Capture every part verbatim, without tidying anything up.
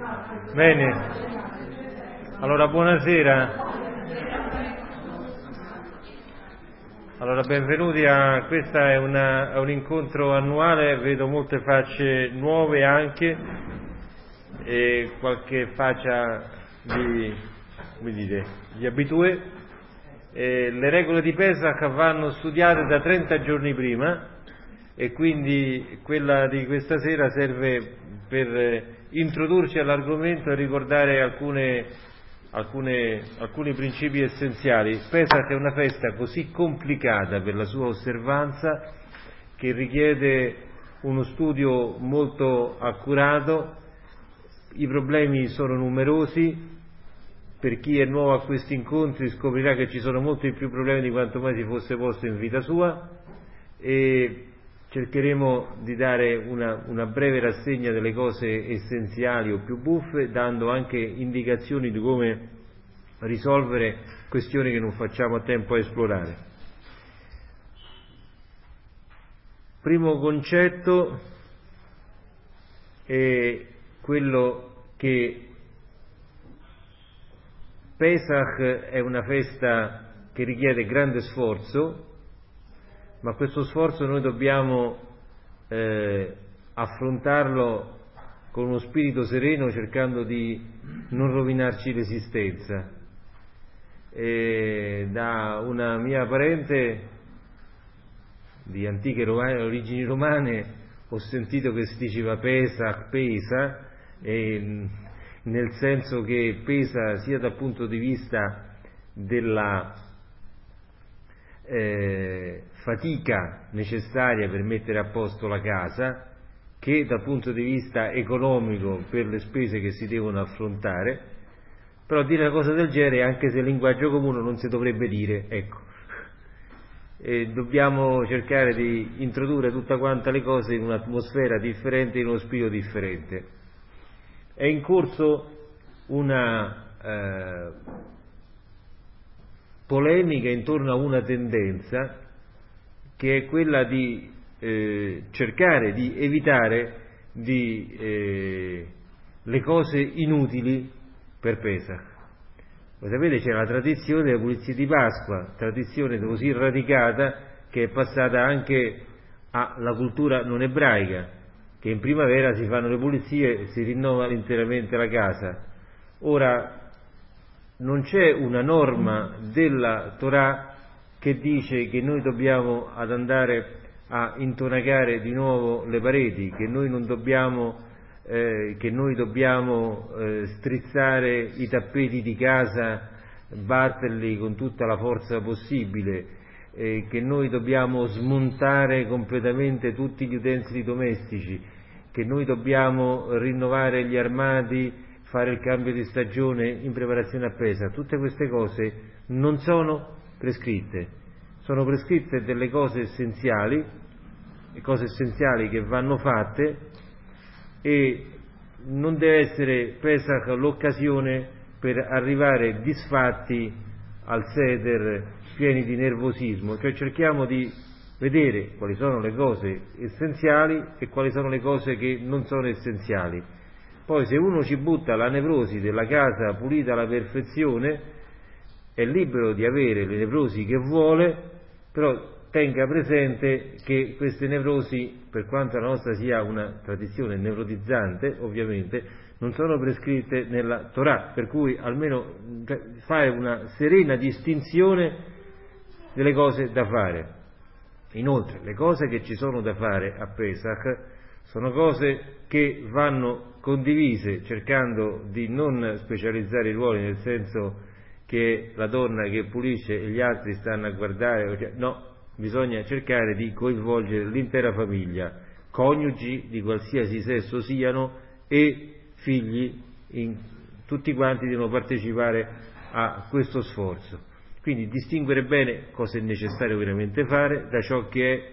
Bene, allora buonasera. Allora benvenuti a questo è, una, è un incontro annuale, vedo molte facce nuove anche e qualche faccia di, come dite, di abitué. E le regole di Pesach vanno studiate da trenta giorni prima e quindi quella di questa sera serve per introdurci all'argomento e ricordare alcune, alcune, alcuni principi essenziali. Pesach è una festa così complicata per la sua osservanza che richiede uno studio molto accurato, i problemi sono numerosi. Per chi è nuovo a questi incontri scoprirà che ci sono molti più problemi di quanto mai si fosse posto in vita sua e cercheremo di dare una, una breve rassegna delle cose essenziali o più buffe, dando anche indicazioni di come risolvere questioni che non facciamo a tempo a esplorare. Primo concetto è quello che Pesach è una festa che richiede grande sforzo, ma questo sforzo noi dobbiamo eh, affrontarlo con uno spirito sereno, cercando di non rovinarci l'esistenza. E da una mia parente di antiche romane, origini romane ho sentito che si diceva Pesach, pesa, e, nel senso che pesa sia dal punto di vista della Eh, fatica necessaria per mettere a posto la casa, che dal punto di vista economico per le spese che si devono affrontare. Però dire una cosa del genere, anche se il linguaggio comune, non si dovrebbe dire, ecco. E dobbiamo cercare di introdurre tutta quanta le cose in un'atmosfera differente, in uno spirito differente. È in corso una eh, polemica intorno a una tendenza che è quella di eh, cercare di evitare di, eh, le cose inutili per Pesach. Voi sapete, c'è la tradizione delle pulizie di Pasqua, tradizione così radicata che è passata anche alla cultura non ebraica, che in primavera si fanno le pulizie e si rinnova interamente la casa. Ora, non c'è una norma della Torah che dice che noi dobbiamo ad andare a intonacare di nuovo le pareti, che noi non dobbiamo, eh, che noi dobbiamo eh, strizzare i tappeti di casa, batterli con tutta la forza possibile, eh, che noi dobbiamo smontare completamente tutti gli utensili domestici, che noi dobbiamo rinnovare gli armadi, fare il cambio di stagione in preparazione a Pesach. Tutte queste cose non sono prescritte, sono prescritte delle cose essenziali, cose essenziali che vanno fatte, e non deve essere Pesach l'occasione per arrivare disfatti al seder pieni di nervosismo. Cioè cerchiamo di vedere quali sono le cose essenziali e quali sono le cose che non sono essenziali. Poi se uno ci butta la nevrosi della casa pulita alla perfezione, è libero di avere le nevrosi che vuole, però tenga presente che queste nevrosi, per quanto la nostra sia una tradizione nevrotizzante, ovviamente, non sono prescritte nella Torah, per cui almeno fare una serena distinzione delle cose da fare. Inoltre, le cose che ci sono da fare a Pesach sono cose che vanno condivise, cercando di non specializzare i ruoli, nel senso che la donna che pulisce e gli altri stanno a guardare, no, bisogna cercare di coinvolgere l'intera famiglia, coniugi di qualsiasi sesso siano e figli, in, tutti quanti devono partecipare a questo sforzo. Quindi distinguere bene cosa è necessario veramente fare da ciò che è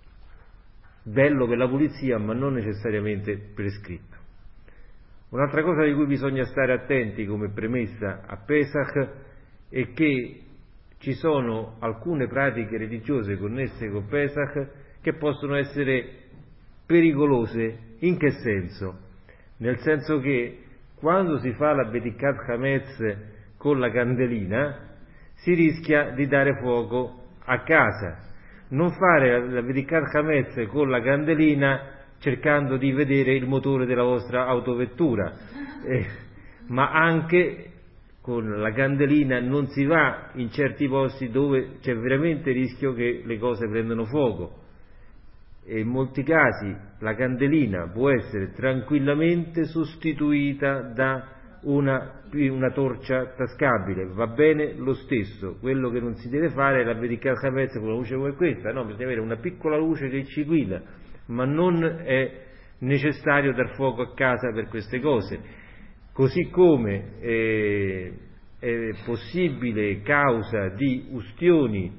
bello per la pulizia ma non necessariamente prescritto. Un'altra cosa di cui bisogna stare attenti come premessa a Pesach è che ci sono alcune pratiche religiose connesse con Pesach che possono essere pericolose. In che senso? Nel senso che quando si fa la Bedikat Hametz con la candelina si rischia di dare fuoco a casa. Non fare la Bedikat Hametz con la candelina cercando di vedere il motore della vostra autovettura, eh, ma anche con la candelina non si va in certi posti dove c'è veramente il rischio che le cose prendano fuoco, e in molti casi la candelina può essere tranquillamente sostituita da una, una torcia tascabile, va bene lo stesso. Quello che non si deve fare è la Bedikat Hametz con una luce come questa, no, bisogna avere una piccola luce che ci guida, ma non è necessario dar fuoco a casa per queste cose. Così come eh, è possibile causa di ustioni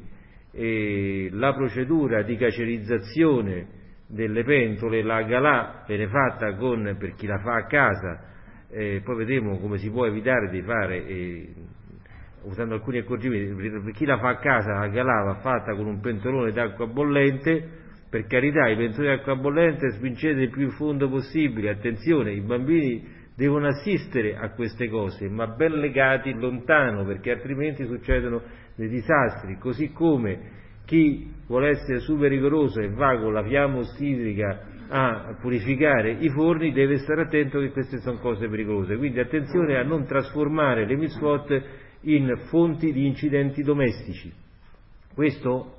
eh, la procedura di cacerizzazione delle pentole, la galà viene fatta con, per chi la fa a casa, eh, poi vedremo come si può evitare di fare, eh, usando alcuni accorgimenti. Per chi la fa a casa la galà va fatta con un pentolone d'acqua bollente, per carità, i pentoloni d'acqua bollente spingete il più in fondo possibile, attenzione, i bambini devono assistere a queste cose, ma ben legati lontano, perché altrimenti succedono dei disastri. Così come chi vuole essere super rigoroso e va con la fiamma ossidrica a purificare i forni deve stare attento che queste sono cose pericolose. Quindi attenzione a non trasformare le mitzvot in fonti di incidenti domestici. Questo,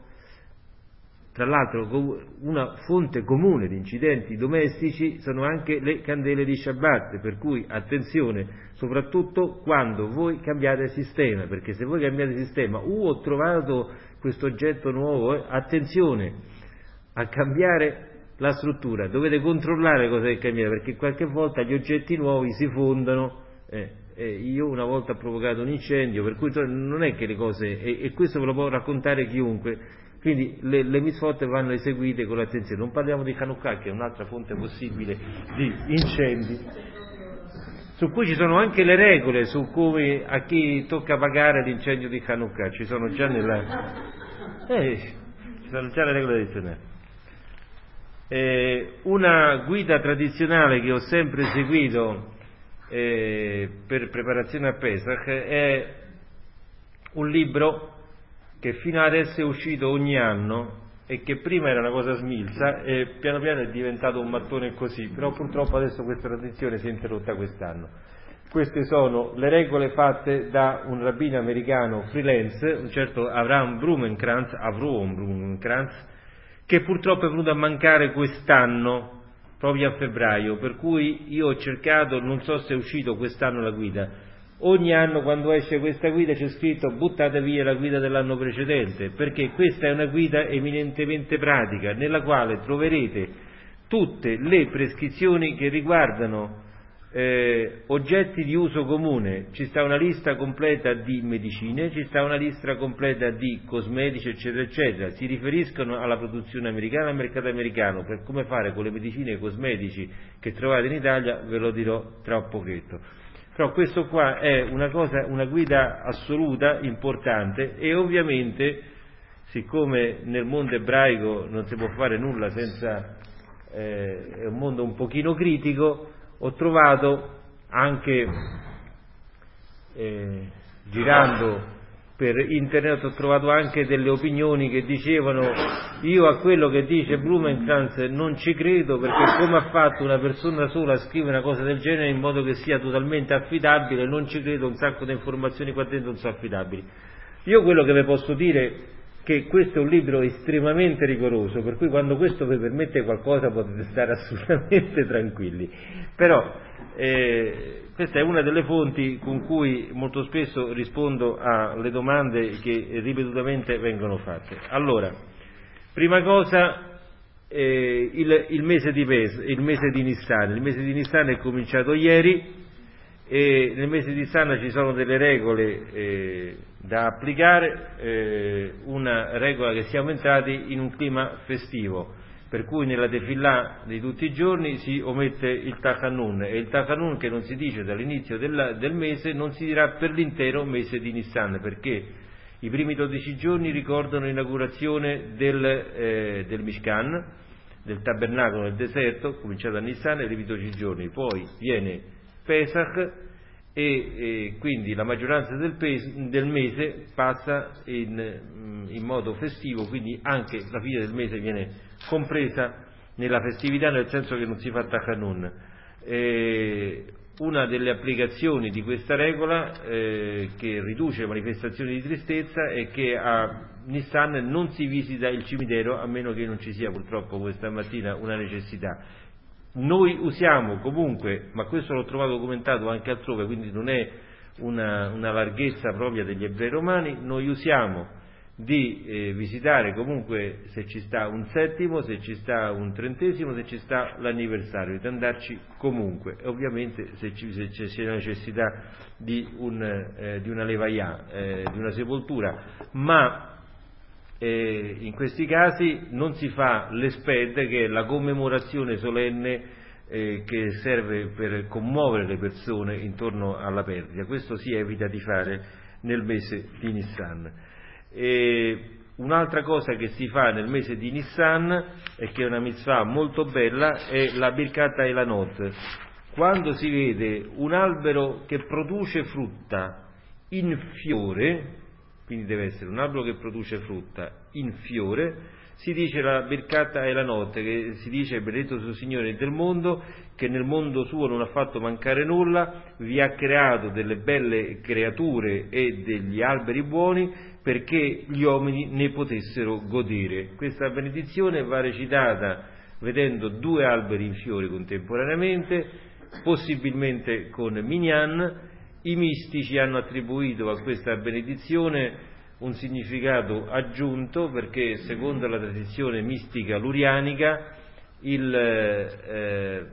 tra l'altro, una fonte comune di incidenti domestici sono anche le candele di Shabbat, per cui attenzione, soprattutto quando voi cambiate sistema, perché se voi cambiate sistema, uh, ho trovato questo oggetto nuovo, eh, attenzione a cambiare la struttura, dovete controllare cosa è cambiato, perché qualche volta gli oggetti nuovi si fondano. Eh, eh, io una volta ho provocato un incendio, per cui non è che le cose, e, e questo ve lo può raccontare chiunque. Quindi le, le mitzvot vanno eseguite con l'attenzione. Non parliamo di Hanukkah, che è un'altra fonte possibile di incendi, su cui ci sono anche le regole su come, a chi tocca pagare l'incendio di Hanukkah, ci sono già nella eh, ci sono già le regole tradizionali. Eh, una guida tradizionale che ho sempre seguito eh, per preparazione a Pesach è un libro che fino adesso è uscito ogni anno e che prima era una cosa smilza e piano piano è diventato un mattone così, però purtroppo adesso questa tradizione si è interrotta quest'anno. Queste sono le regole fatte da un rabbino americano freelance, un certo Avram Blumenkrantz, Avrom Blumenkrantz, che purtroppo è venuto a mancare quest'anno, proprio a febbraio, per cui io ho cercato, non so se è uscito quest'anno la guida. Ogni anno quando esce questa guida c'è scritto buttate via la guida dell'anno precedente, perché questa è una guida eminentemente pratica, nella quale troverete tutte le prescrizioni che riguardano eh, oggetti di uso comune. Ci sta una lista completa di medicine, ci sta una lista completa di cosmetici, eccetera eccetera. Si riferiscono alla produzione americana, al mercato americano. Per come fare con le medicine e i cosmetici che trovate in Italia ve lo dirò tra un pochetto. Però questo qua è una cosa, una guida assoluta, importante, e ovviamente, siccome nel mondo ebraico non si può fare nulla senza, eh, è un mondo un pochino critico, ho trovato anche, eh, girando per internet, ho trovato anche delle opinioni che dicevano io a quello che dice Blumenkrantz non ci credo, perché come ha fatto una persona sola a scrivere una cosa del genere in modo che sia totalmente affidabile, non ci credo, un sacco di informazioni qua dentro non sono affidabili. Io quello che vi posso dire è che questo è un libro estremamente rigoroso, per cui quando questo vi permette qualcosa potete stare assolutamente tranquilli, però eh, questa è una delle fonti con cui molto spesso rispondo alle domande che ripetutamente vengono fatte. Allora, prima cosa, eh, il, il mese di Pes, il mese di Nissan. Il mese di Nissan è cominciato ieri e nel mese di Nissan ci sono delle regole eh, da applicare, eh, una regola che siamo entrati in un clima festivo, per cui nella tefillà di tutti i giorni si omette il Tachanun, e il Tachanun, che non si dice dall'inizio del, del mese, non si dirà per l'intero mese di Nissan, perché i primi dodici giorni ricordano l'inaugurazione del, eh, del Mishkan, del tabernacolo nel deserto, cominciato a Nissan, e i primi dodici giorni, poi viene Pesach e, e quindi la maggioranza del, pes- del mese passa in, in modo festivo, quindi anche la fine del mese viene compresa nella festività, nel senso che non si fa Tachanun. Eh, una delle applicazioni di questa regola eh, che riduce manifestazioni di tristezza è che a Nissan non si visita il cimitero, a meno che non ci sia purtroppo questa mattina una necessità. Noi usiamo comunque, ma questo l'ho trovato documentato anche altrove, quindi non è una, una larghezza propria degli ebrei romani, noi usiamo di eh, visitare comunque, se ci sta un settimo, se ci sta un trentesimo, se ci sta l'anniversario, di andarci comunque, e ovviamente se, ci, se c'è la necessità di, un, eh, di una levaya, eh, di una sepoltura, ma eh, in questi casi non si fa l'esped, che è la commemorazione solenne eh, che serve per commuovere le persone intorno alla perdita. Questo si evita di fare nel mese di Nissan. E un'altra cosa che si fa nel mese di Nissan, e che è una mitzvah molto bella, è la Birkat Eilanot. Quando si vede un albero che produce frutta in fiore, quindi deve essere un albero che produce frutta in fiore, si dice la Birkat Eilanot, che si dice: benedetto suo Signore del mondo, che nel mondo suo non ha fatto mancare nulla, vi ha creato delle belle creature e degli alberi buoni perché gli uomini ne potessero godere. Questa benedizione va recitata vedendo due alberi in fiore contemporaneamente, possibilmente con minyan. I mistici hanno attribuito a questa benedizione un significato aggiunto, perché secondo la tradizione mistica lurianica il, eh,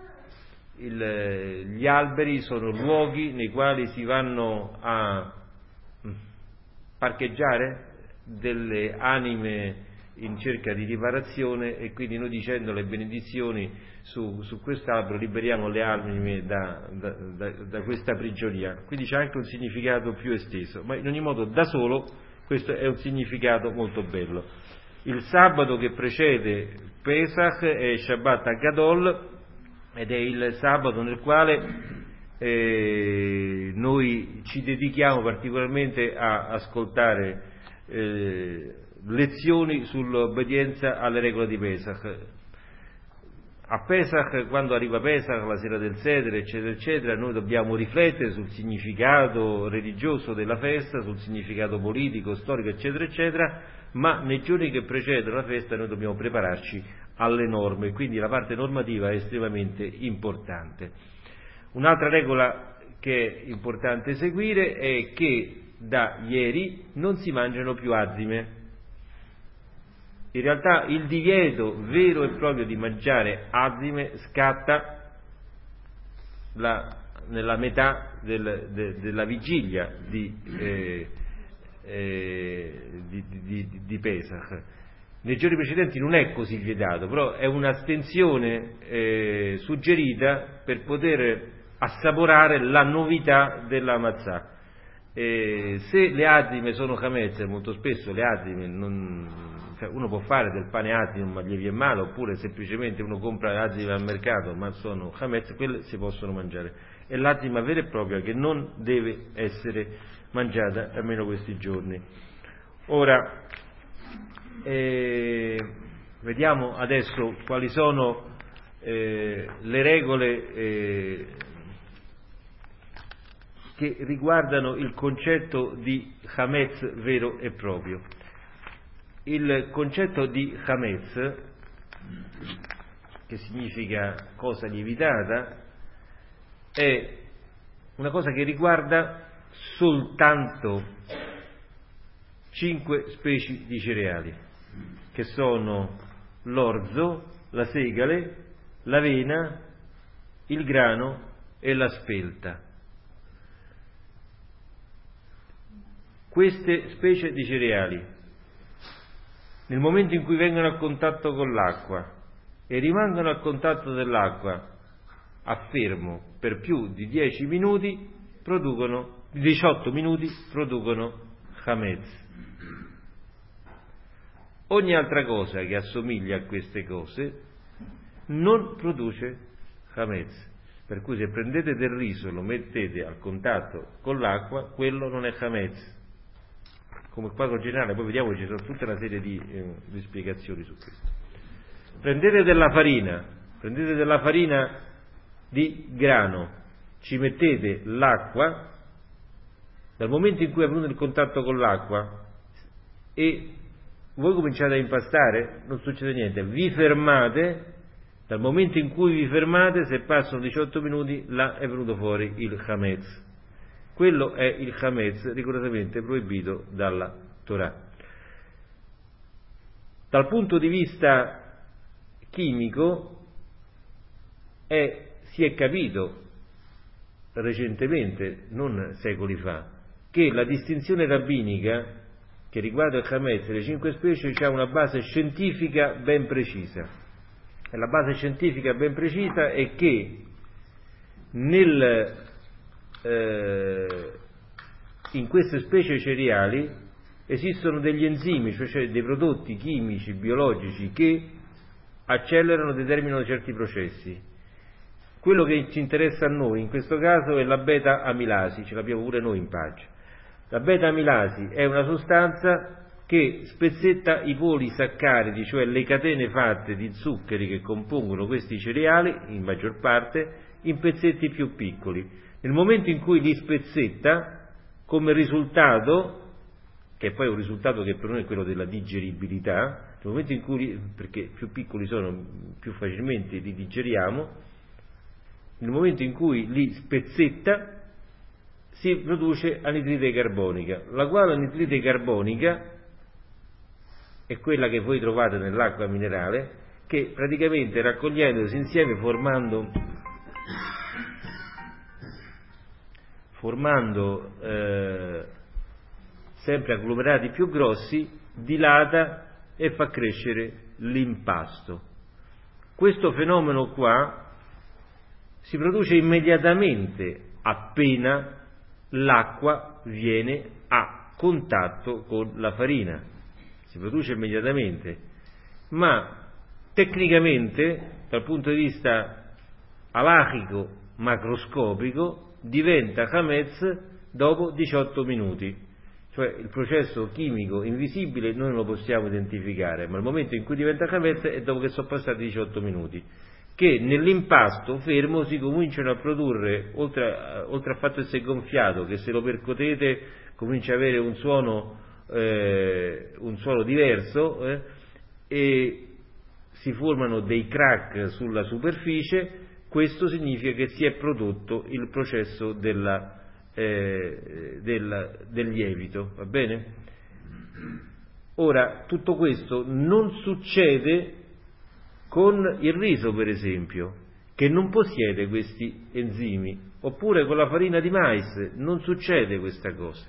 il, gli alberi sono luoghi nei quali si vanno a parcheggiare delle anime in cerca di riparazione, e quindi noi, dicendo le benedizioni su, su quest'albero, liberiamo le anime da, da, da, da questa prigionia. Quindi c'è anche un significato più esteso, ma in ogni modo da solo questo è un significato molto bello. Il sabato che precede Pesach è Shabbat Gadol, ed è il sabato nel quale eh, noi ci dedichiamo particolarmente a ascoltare eh, lezioni sull'obbedienza alle regole di Pesach. A Pesach, quando arriva Pesach, la sera del Seder, eccetera, eccetera, noi dobbiamo riflettere sul significato religioso della festa, sul significato politico, storico, eccetera, eccetera, ma nei giorni che precedono la festa noi dobbiamo prepararci alle norme, quindi la parte normativa è estremamente importante. Un'altra regola che è importante seguire è che da ieri non si mangiano più azime. In realtà il divieto vero e proprio di mangiare azime scatta la, nella metà del, de, della vigilia di, eh, eh, di, di, di, di Pesach. Nei giorni precedenti non è così vietato, però è un'astensione eh, suggerita per poter assaporare la novità della matzah. Eh, se le azime sono chametz, molto spesso le azime non, cioè uno può fare del pane azime ma gli viene male, oppure semplicemente uno compra le azime al mercato ma sono chametz, quelle si possono mangiare. È l'azima vera e propria che non deve essere mangiata almeno questi giorni. Ora eh, vediamo adesso quali sono eh, le regole eh, che riguardano il concetto di Hametz vero e proprio. Il concetto di Hametz, che significa cosa lievitata, è una cosa che riguarda soltanto cinque specie di cereali, che sono l'orzo, la segale, l'avena, il grano e la spelta. Queste specie di cereali, nel momento in cui vengono a contatto con l'acqua e rimangono a contatto dell'acqua a fermo per più di dieci minuti, producono, diciotto minuti, producono Hametz. Ogni altra cosa che assomiglia a queste cose non produce Hametz. Per cui se prendete del riso e lo mettete al contatto con l'acqua, quello non è Hametz. Come quadro generale, poi vediamo che ci sono tutta una serie di, eh, di spiegazioni su questo. Prendete della farina, prendete della farina di grano, ci mettete l'acqua, dal momento in cui è venuto il contatto con l'acqua e voi cominciate a impastare, non succede niente, vi fermate, dal momento in cui vi fermate, se passano diciotto minuti, là è venuto fuori il Hametz. Quello è il Hametz rigorosamente proibito dalla Torah. Dal punto di vista chimico è, si è capito recentemente, non secoli fa, che la distinzione rabbinica che riguarda il Hametz e le cinque specie ha una base scientifica ben precisa. E la base scientifica ben precisa è che nel, eh, in queste specie cereali esistono degli enzimi, cioè dei prodotti chimici, biologici che accelerano, determinano certi processi. Quello che ci interessa a noi in questo caso è la beta-amilasi, ce l'abbiamo pure noi in pace. La beta-amilasi è una sostanza che spezzetta i polisaccaridi, cioè le catene fatte di zuccheri che compongono questi cereali, in maggior parte, in pezzetti più piccoli. Nel momento in cui li spezzetta, come risultato, che poi è un risultato che per noi è quello della digeribilità, nel momento in cui, perché più piccoli sono, più facilmente li digeriamo, nel momento in cui li spezzetta, si produce anidride carbonica, la quale anidride carbonica è quella che voi trovate nell'acqua minerale, che praticamente raccogliendosi insieme formando formando eh, sempre agglomerati più grossi, dilata e fa crescere l'impasto. Questo fenomeno qua si produce immediatamente appena l'acqua viene a contatto con la farina. Si produce immediatamente, ma tecnicamente, dal punto di vista alachico macroscopico, diventa Hametz dopo diciotto minuti. Cioè il processo chimico invisibile noi non lo possiamo identificare, ma il momento in cui diventa Hametz è dopo che sono passati diciotto minuti, che nell'impasto fermo si cominciano a produrre, oltre, a, oltre al fatto di essere gonfiato, che se lo percuotete comincia ad avere un suono Eh, un suono diverso eh, e si formano dei crack sulla superficie. Questo significa che si è prodotto il processo della, eh, del, del lievito, va bene? Ora, tutto questo non succede con il riso, per esempio, che non possiede questi enzimi, oppure con la farina di mais non succede questa cosa.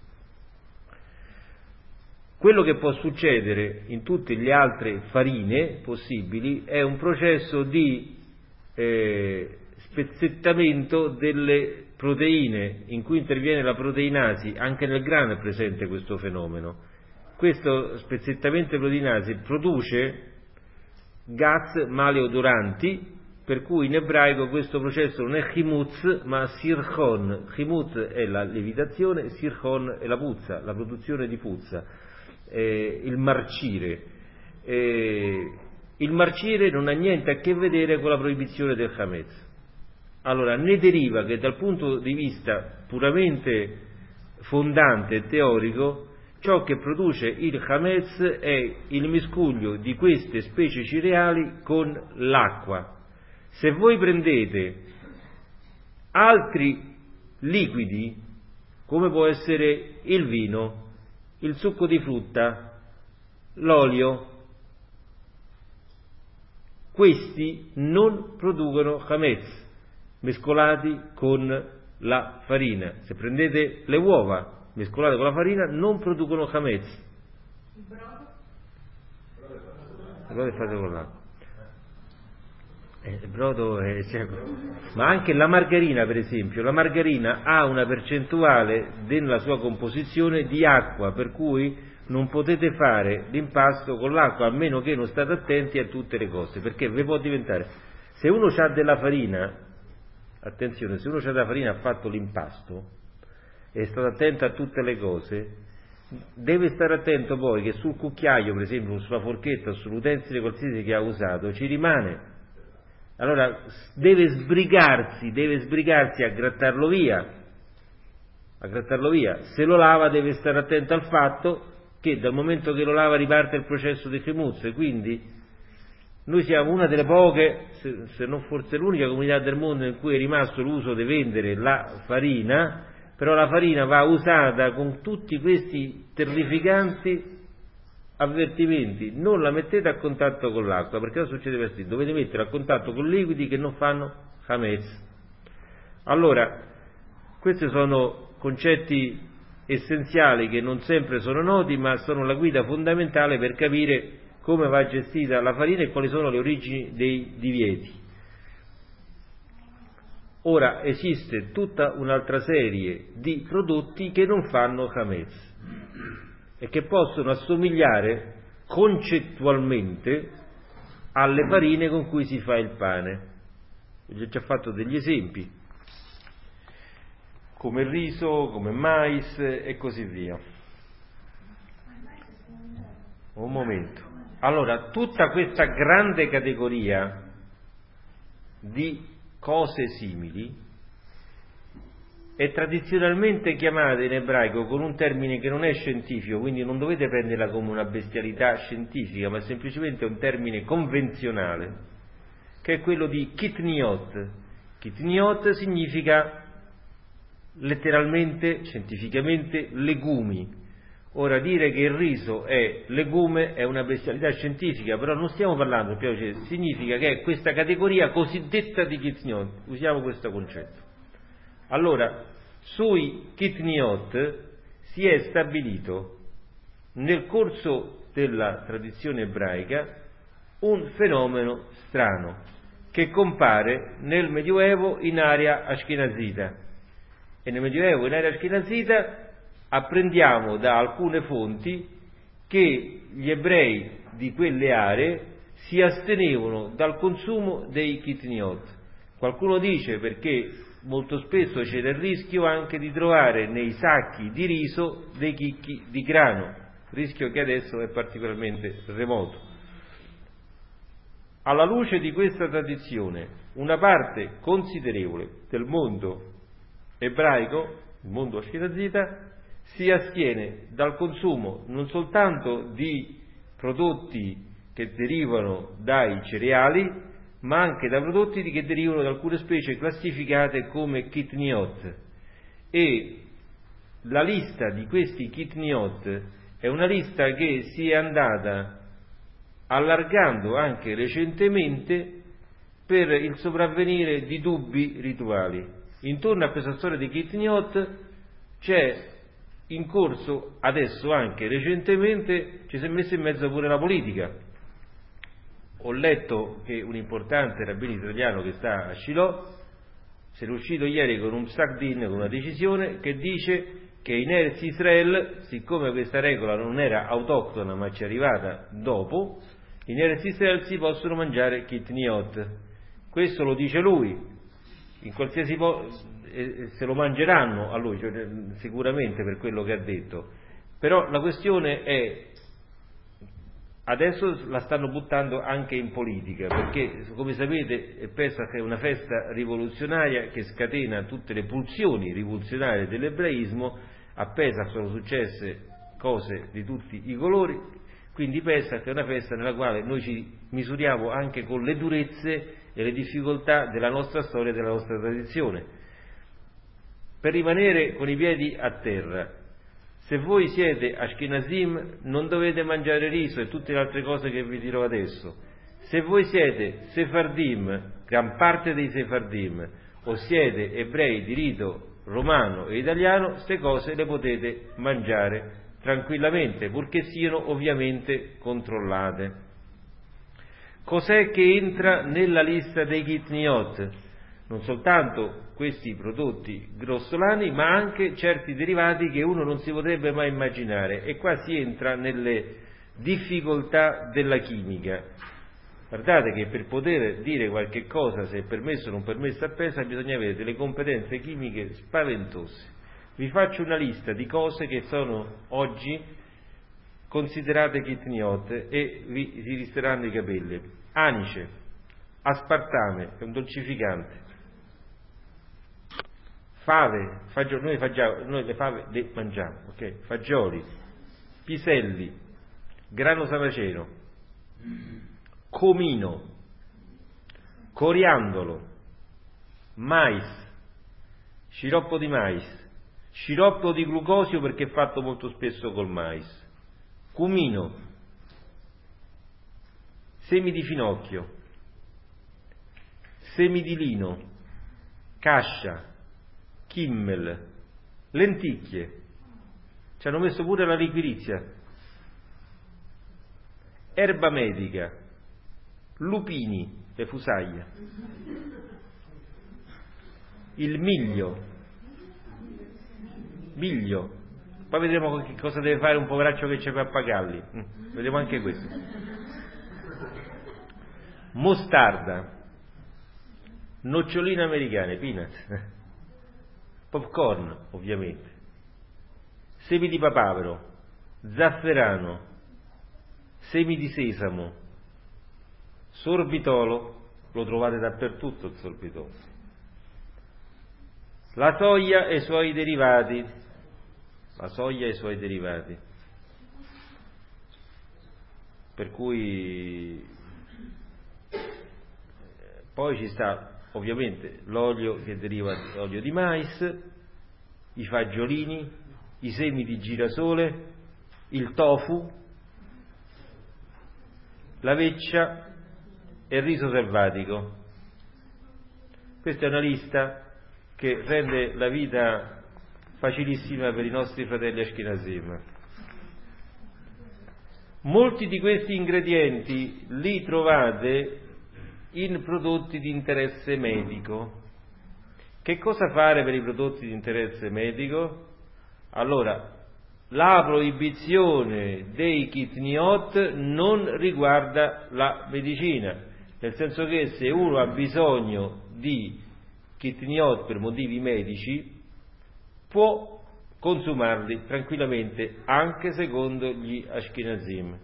Quello che può succedere in tutte le altre farine possibili è un processo di eh, spezzettamento delle proteine, in cui interviene la proteinasi. Anche nel grano è presente questo fenomeno. Questo spezzettamento di proteinasi produce gas maleodoranti, per cui in ebraico questo processo non è chimutz ma sirchon. Chimutz è la lievitazione, sirchon è la puzza, la produzione di puzza. Eh, il marcire eh, il marcire non ha niente a che vedere con la proibizione del Hametz. Allora ne deriva che dal punto di vista puramente fondante e teorico ciò che produce il Hametz è il miscuglio di queste specie cereali con l'acqua. Se voi prendete altri liquidi, come può essere il vino, il succo di frutta, l'olio, questi non producono Hametz mescolati con la farina. Se prendete le uova mescolate con la farina non producono Hametz. Il brodo? Il brodo è fatto con l'acqua. Eh, il brodo è, cioè, ma anche la margarina, per esempio, la margarina ha una percentuale nella sua composizione di acqua, per cui non potete fare l'impasto con l'acqua a meno che non state attenti a tutte le cose, perché vi può diventare, se uno ha della farina attenzione, se uno c'ha da farina ha fatto l'impasto e è stato attento a tutte le cose, deve stare attento poi che sul cucchiaio, per esempio, sulla forchetta o sull'utensile qualsiasi che ha usato, ci rimane. Allora deve sbrigarsi, deve sbrigarsi a grattarlo via, a grattarlo via. Se lo lava deve stare attento al fatto che dal momento che lo lava riparte il processo di chemuz, e quindi noi siamo una delle poche, se, se non forse l'unica comunità del mondo in cui è rimasto l'uso di vendere la farina, però la farina va usata con tutti questi terrificanti avvertimenti: non la mettete a contatto con l'acqua, perché cosa succede per sì? Dovete mettere a contatto con liquidi che non fanno Hametz. Allora, questi sono concetti essenziali che non sempre sono noti, ma sono la guida fondamentale per capire come va gestita la farina e quali sono le origini dei divieti. Ora esiste tutta un'altra serie di prodotti che non fanno Hametz e che possono assomigliare concettualmente alle farine con cui si fa il pane. Ho già fatto degli esempi, come il riso, come il mais e così via. Un momento. Allora, tutta questa grande categoria di cose simili è tradizionalmente chiamata in ebraico con un termine che non è scientifico, quindi non dovete prenderla come una bestialità scientifica, ma semplicemente un termine convenzionale, che è quello di kitniot. Kitniot significa letteralmente, scientificamente, legumi. Ora, dire che il riso è legume è una bestialità scientifica, però non stiamo parlando, significa che è questa categoria cosiddetta di kitniot, usiamo questo concetto. Allora, sui kitniot si è stabilito nel corso della tradizione ebraica un fenomeno strano che compare nel Medioevo in area ashkenazita, e nel Medioevo in area ashkenazita apprendiamo da alcune fonti che gli ebrei di quelle aree si astenevano dal consumo dei kitniot. Qualcuno dice perché molto spesso c'era il rischio anche di trovare nei sacchi di riso dei chicchi di grano, rischio che adesso è particolarmente remoto. Alla luce di questa tradizione, una parte considerevole del mondo ebraico, il mondo ashkenazita, si astiene dal consumo non soltanto di prodotti che derivano dai cereali, ma anche da prodotti che derivano da alcune specie classificate come kitniot, e la lista di questi kitniot è una lista che si è andata allargando anche recentemente per il sopravvenire di dubbi rituali. Intorno a questa storia di kitniot c'è in corso adesso, anche recentemente, ci si è messa in mezzo pure la politica. Ho letto che un importante rabbino israeliano che sta a Shiloh si è uscito ieri con un psak din, con una decisione che dice che in Eretz Israel, siccome questa regola non era autoctona ma ci è arrivata dopo, in Eretz Israel si possono mangiare kitniot. Questo lo dice lui, in qualsiasi po- se lo mangeranno a lui, cioè, sicuramente, per quello che ha detto. Però la questione è, adesso la stanno buttando anche in politica, perché come sapete Pesach è una festa rivoluzionaria che scatena tutte le pulsioni rivoluzionarie dell'ebraismo. A Pesach sono successe cose di tutti i colori, quindi Pesach è una festa nella quale noi ci misuriamo anche con le durezze e le difficoltà della nostra storia e della nostra tradizione. Per rimanere con i piedi a terra, se voi siete Ashkenazim non dovete mangiare riso e tutte le altre cose che vi dirò adesso. Se voi siete Sefardim, gran parte dei Sefardim, o siete ebrei di rito romano e italiano, queste cose le potete mangiare tranquillamente, purché siano ovviamente controllate. Cos'è che entra nella lista dei kitniot? Non soltanto questi prodotti grossolani, ma anche certi derivati che uno non si potrebbe mai immaginare, e qua si entra nelle difficoltà della chimica. Guardate che per poter dire qualche cosa, se è permesso o non permesso a Pesach, bisogna avere delle competenze chimiche spaventose. Vi faccio una lista di cose che sono oggi considerate kitniot e vi si risteranno i capelli. Anice, aspartame, è un dolcificante. Fave, fagioli, noi, fagioli, noi le fave le mangiamo, ok? Fagioli, piselli, grano saraceno, comino, coriandolo, mais, sciroppo di mais, sciroppo di glucosio perché è fatto molto spesso col mais, cumino, semi di finocchio, semi di lino, cascia, kimmel, lenticchie, ci hanno messo pure la liquirizia, erba medica, lupini, le fusaglie, il miglio, miglio, poi vedremo che cosa deve fare un poveraccio che c'è per appagarli, vedremo anche questo, mostarda, noccioline americane, peanuts, popcorn ovviamente, semi di papavero, zafferano, semi di sesamo, sorbitolo, lo trovate dappertutto il sorbitolo, la soia e i suoi derivati, la soia e i suoi derivati, per cui poi ci sta ovviamente l'olio che deriva dall'olio di mais, i fagiolini, i semi di girasole, il tofu, la veccia e il riso selvatico. Questa è una lista che rende la vita facilissima per i nostri fratelli Ashkenazim. Molti di questi ingredienti li trovate in prodotti di interesse medico. Che cosa fare per i prodotti di interesse medico? Allora, la proibizione dei kitniot non riguarda la medicina, nel senso che se uno ha bisogno di kitniot per motivi medici può consumarli tranquillamente anche secondo gli Ashkenazim.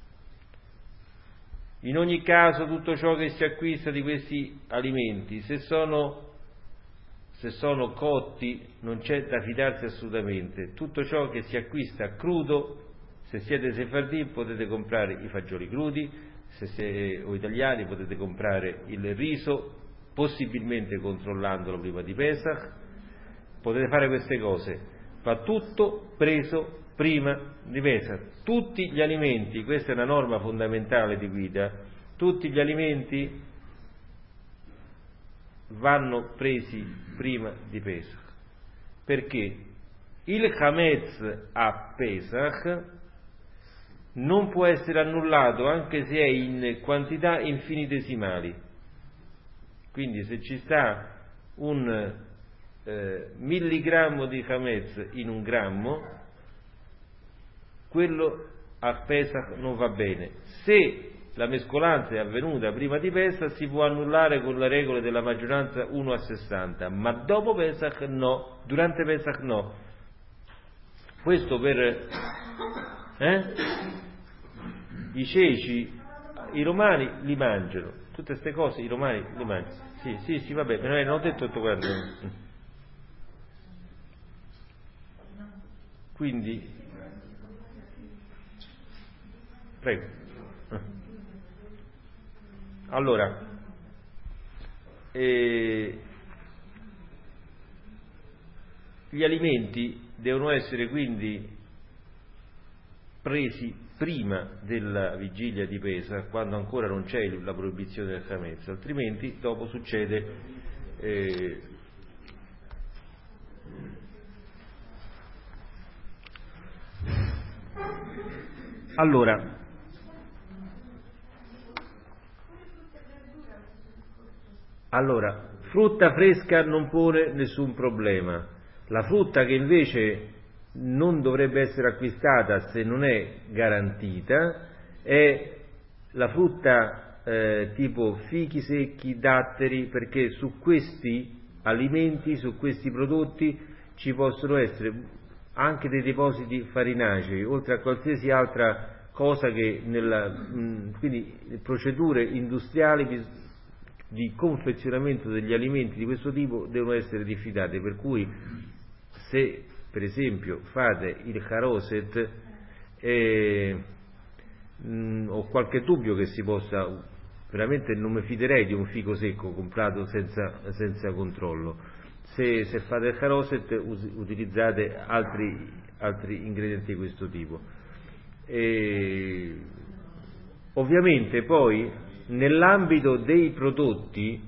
In ogni caso tutto ciò che si acquista di questi alimenti, se sono, se sono cotti, non c'è da fidarsi assolutamente. Tutto ciò che si acquista crudo, se siete sefardì potete comprare i fagioli crudi, se siete o italiani potete comprare il riso, possibilmente controllandolo prima di Pesach, potete fare queste cose, va tutto preso prima di Pesach. Tutti gli alimenti, questa è una norma fondamentale di guida, tutti gli alimenti vanno presi prima di Pesach, perché il Hametz a Pesach non può essere annullato anche se è in quantità infinitesimali. Quindi se ci sta un eh, milligrammo di Hametz in un grammo, quello a Pesach non va bene. Se la mescolanza è avvenuta prima di Pesach si può annullare con le regole della maggioranza uno a sessanta, ma dopo Pesach no, durante Pesach no. Questo per eh? i ceci, i romani li mangiano, tutte queste cose i romani li mangiano. Sì, sì, sì, vabbè, non ho detto tutto quello. Quindi prego. Allora, eh, gli alimenti devono essere quindi presi prima della vigilia di Pesach, quando ancora non c'è la proibizione del Hametz, altrimenti dopo succede eh, allora Allora, frutta fresca non pone nessun problema. La frutta che invece non dovrebbe essere acquistata se non è garantita è la frutta eh, tipo fichi secchi, datteri, perché su questi alimenti, su questi prodotti ci possono essere anche dei depositi farinacei, oltre a qualsiasi altra cosa che nella mh, quindi procedure industriali di, di confezionamento degli alimenti di questo tipo devono essere diffidate, per cui se per esempio fate il Haroset eh, mh, ho qualche dubbio che si possa, veramente non mi fiderei di un fico secco comprato senza, senza controllo. Se, se fate il Haroset us, utilizzate altri, altri ingredienti di questo tipo. E, ovviamente poi nell'ambito dei prodotti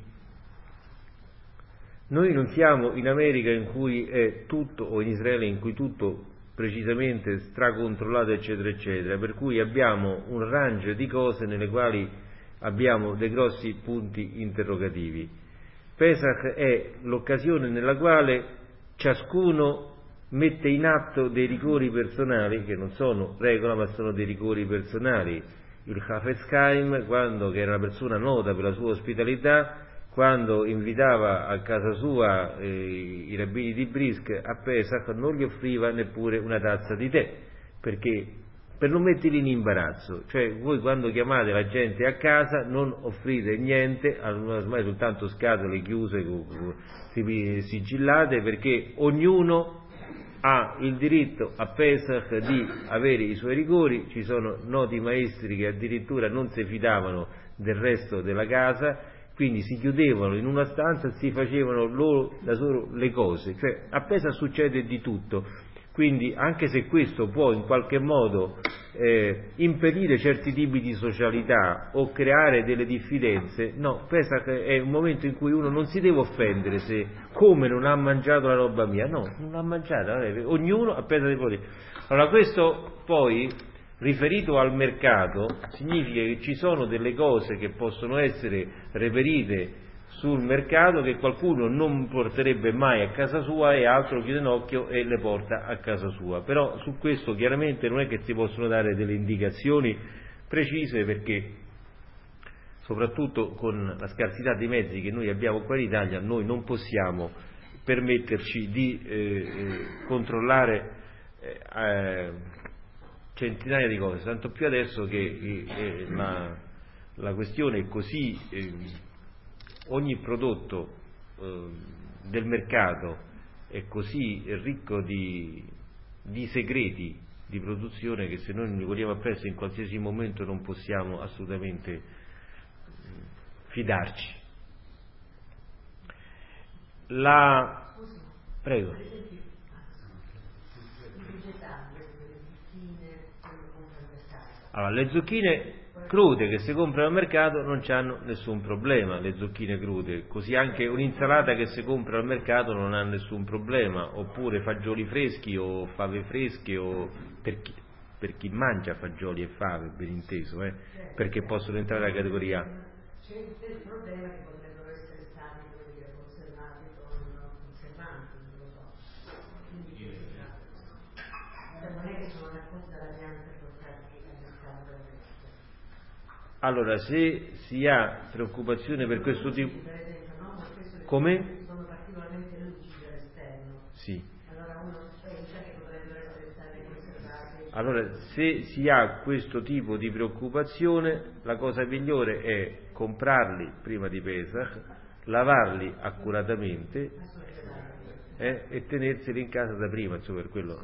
noi non siamo in America in cui è tutto, o in Israele in cui tutto precisamente stracontrollato eccetera eccetera, per cui abbiamo un range di cose nelle quali abbiamo dei grossi punti interrogativi. Pesach è l'occasione nella quale ciascuno mette in atto dei rigori personali che non sono regola ma sono dei rigori personali. Il Hafez Chaim, quando, che era una persona nota per la sua ospitalità, quando invitava a casa sua eh, i rabbini di Brisk a Pesach non gli offriva neppure una tazza di tè, perché per non metterli in imbarazzo, cioè voi quando chiamate la gente a casa non offrite niente, ormai soltanto scatole chiuse sigillate, perché ognuno ha il diritto a Pesach di avere i suoi rigori. Ci sono noti maestri che addirittura non si fidavano del resto della casa, quindi si chiudevano in una stanza e si facevano loro da solo le cose, cioè a Pesach succede di tutto. Quindi anche se questo può in qualche modo eh, impedire certi tipi di socialità o creare delle diffidenze, no, Pesach è un momento in cui uno non si deve offendere se come non ha mangiato la roba mia, no, non l'ha mangiata, ognuno a Pesach dei poteri. Allora questo poi riferito al mercato significa che ci sono delle cose che possono essere reperite sul mercato che qualcuno non porterebbe mai a casa sua e altro chiude un occhio e le porta a casa sua. Però su questo chiaramente non è che si possono dare delle indicazioni precise, perché soprattutto con la scarsità dei mezzi che noi abbiamo qua in Italia noi non possiamo permetterci di eh, controllare eh, centinaia di cose, tanto più adesso che eh, la, la questione è così eh, ogni prodotto eh, del mercato è così ricco di, di segreti di produzione che se noi non li vogliamo appresso in qualsiasi momento non possiamo assolutamente fidarci. La prego. Allora, le zucchine crude che si comprano al mercato non hanno nessun problema, le zucchine crude, così anche un'insalata che si compra al mercato non ha nessun problema, oppure fagioli freschi o fave fresche, o per chi, per chi mangia fagioli e fave, ben inteso, eh, perché possono entrare nella categoria. C'è il problema che potrebbero essere stati conservati con conservanti, non lo so, quindi non è che sono raccolti dalla pianta e portati al mercato per questo. Allora, se si ha preoccupazione per questo tipo, per esempio, no? Per come? Sono particolarmente lucidi all'esterno. Sì. Allora uno pensa che potrebbero essere stati conservati. Allora, se si ha questo tipo di preoccupazione, la cosa migliore è comprarli prima di Pesach, lavarli accuratamente eh, e tenerseli in casa da prima, insomma, per quello.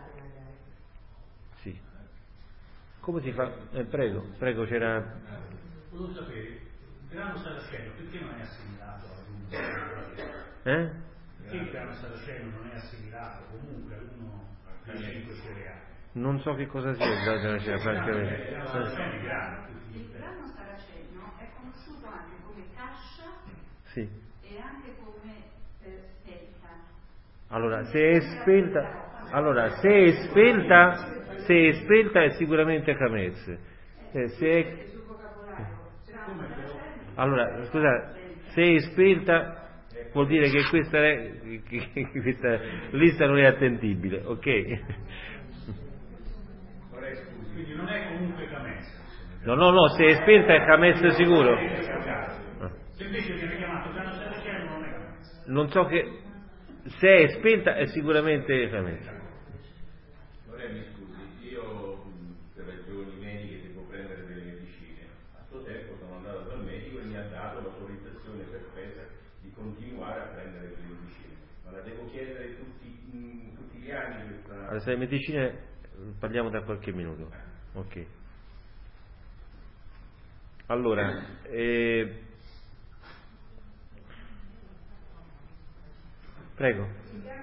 Sì. Come si fa? Eh, prego, prego, c'era. Volevo sapere, il grano saraceno perché non è assimilato ad uno? Eh? Perché il grano saraceno non è assimilato comunque ad uno dei cinque cereali? Non so che cosa sia il grano saraceno, francamente. Il grano saraceno è grano. Il grano saraceno è conosciuto anche come cascia sì. e anche come eh, spelta. Allora, se è spelta, allora, se è spelta, se è spelta è sicuramente Hametz. Eh, se è... Allora, scusa, se è spelta vuol dire che questa, è, che questa lista non è attendibile, ok? Quindi non è comunque Hametz. No, no, no, se è spenta è Hametz sicuro. Se invece viene chiamato piano settecento non è Hametz. Non so che... Se è spenta è sicuramente Hametz. Vorrei mi scusi, io per ragioni mediche devo prendere delle medicine. A suo tempo sono andato dal medico e mi ha dato l'autorizzazione per Pesach di continuare a prendere delle medicine. Ma la devo chiedere tutti, in, tutti gli anni questa... Allora, se le medicine parliamo tra qualche minuto. Ok. Allora, eh... prego.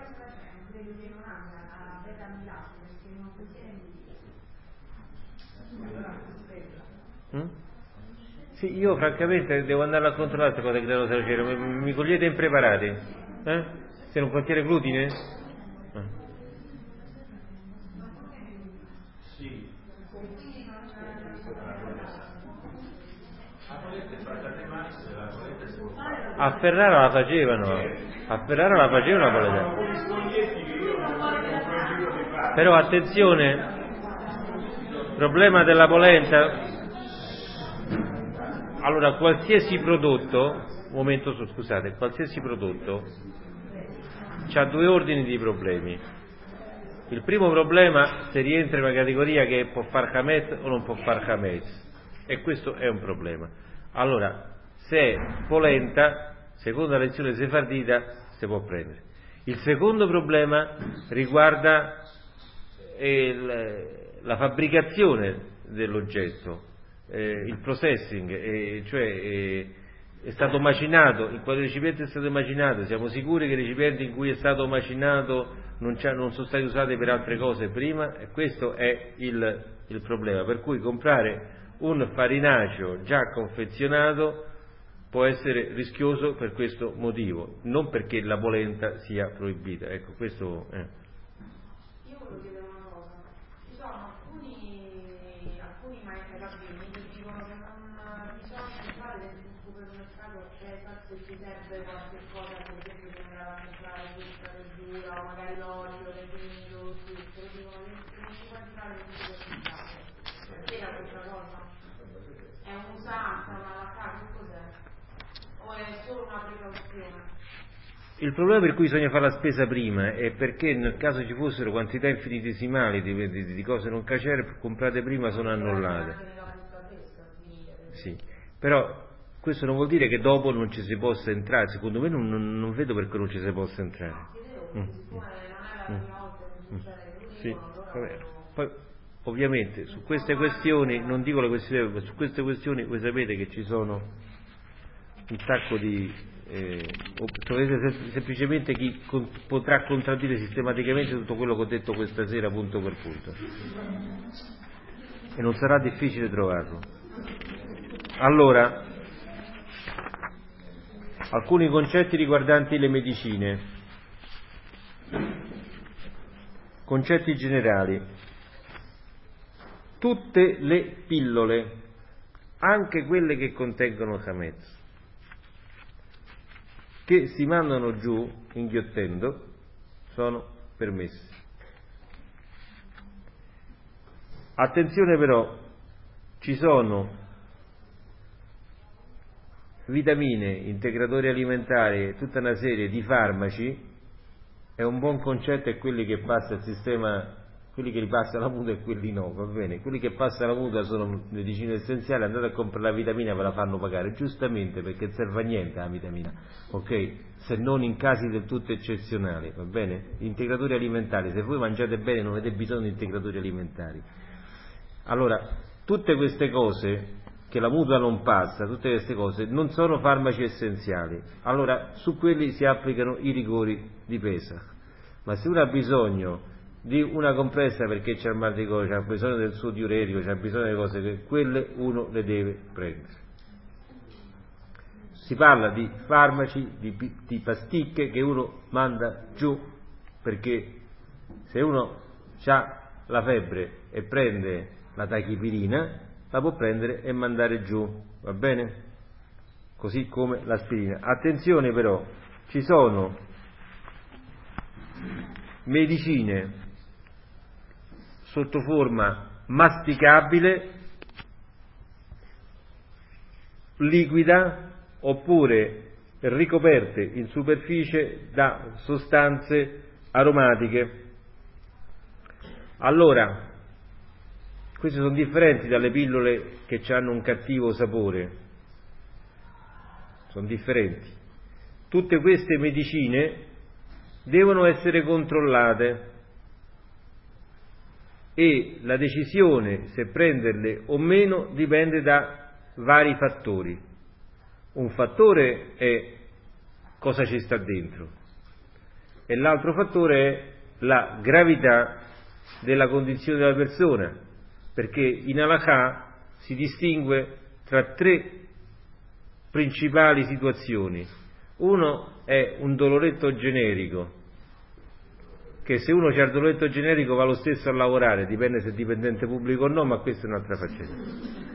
Mm? Sì, io francamente devo andare a controllare queste cose che devo sapere. Mi, mi cogliete impreparati? Eh? Se non contiene glutine? Eh. Sì. A Ferrara la facevano, a Ferrara la facevano la polenta. Però attenzione, problema della polenta. Allora, qualsiasi prodotto, un momento, scusate, qualsiasi prodotto ha due ordini di problemi. Il primo problema se rientra in una categoria che può far Hametz o non può far Hametz, e questo è un problema. Allora, se è polenta, secondo la lezione sefardita, si può prendere. Il secondo problema riguarda il, la fabbricazione dell'oggetto, eh, il processing, eh, cioè eh, è stato macinato, in quale recipiente è stato macinato, siamo sicuri che i recipienti in cui è stato macinato non, non sono stati usati per altre cose prima, e questo è il, il problema, per cui comprare un farinaceo già confezionato può essere rischioso per questo motivo, non perché la polenta sia proibita. Ecco, questo è. Io volevo chiedere una cosa. Ci sono alcuni alcuni maestri rabbini che dicono che non bisogna entrare dentro un supermercato esatto se ci serve qualche cosa, per esempio che nella comprare questa verdura o magari l'olio, le quindi lo zucchero, dicono che non si può entrare dentro un supermercato. È vera questa cosa? È un'usanza, una lacca, che cos'è? O è solo una precauzione? Il problema per cui bisogna fare la spesa prima è perché nel caso ci fossero quantità infinitesimali di, di, di cose non caciere comprate prima sono annullate. Sì, però questo non vuol dire che dopo non ci si possa entrare. Secondo me non, non, non vedo perché non ci si possa entrare. Mm. Mm. Mm. Sì. Vabbè. Poi ovviamente su queste questioni, non dico le questioni, ma su queste questioni voi sapete che ci sono un sacco di eh, semplicemente chi con, potrà contraddire sistematicamente tutto quello che ho detto questa sera punto per punto, e non sarà difficile trovarlo. Allora, alcuni concetti riguardanti le medicine, concetti generali. Tutte le pillole, anche quelle che contengono Hametz, che si mandano giù inghiottendo, sono permessi. Attenzione però, ci sono vitamine, integratori alimentari, tutta una serie di farmaci, è un buon concetto è quelli che passa il sistema, quelli che li passa la mutua e quelli no, va bene? Quelli che passa la mutua sono medicine essenziali, andate a comprare la vitamina, ve la fanno pagare, giustamente, perché non serve a niente la vitamina, ok? Se non in casi del tutto eccezionali, va bene? Integratori alimentari, se voi mangiate bene non avete bisogno di integratori alimentari. Allora, tutte queste cose che la mutua non passa, tutte queste cose non sono farmaci essenziali, allora su quelli si applicano i rigori di Pesach. Ma se uno ha bisogno di una compressa perché c'è il mal di gola, c'ha bisogno del suo diuretico, c'ha bisogno di cose, che quelle uno le deve prendere. Si parla di farmaci, di, di pasticche che uno manda giù, perché se uno ha la febbre e prende la tachipirina, la può prendere e mandare giù, va bene? Così come l'aspirina. Attenzione però, ci sono medicine sotto forma masticabile liquida oppure ricoperte in superficie da sostanze aromatiche. Allora, queste sono differenti dalle pillole che hanno un cattivo sapore, sono differenti. Tutte queste medicine devono essere controllate e la decisione se prenderle o meno dipende da vari fattori. Un fattore è cosa ci sta dentro e l'altro fattore è la gravità della condizione della persona, perché in Halakha si distingue tra tre principali situazioni. Uno è un doloretto generico, che se uno c'ha il doloretto generico va lo stesso a lavorare, dipende se è dipendente pubblico o no, ma questa è un'altra faccenda.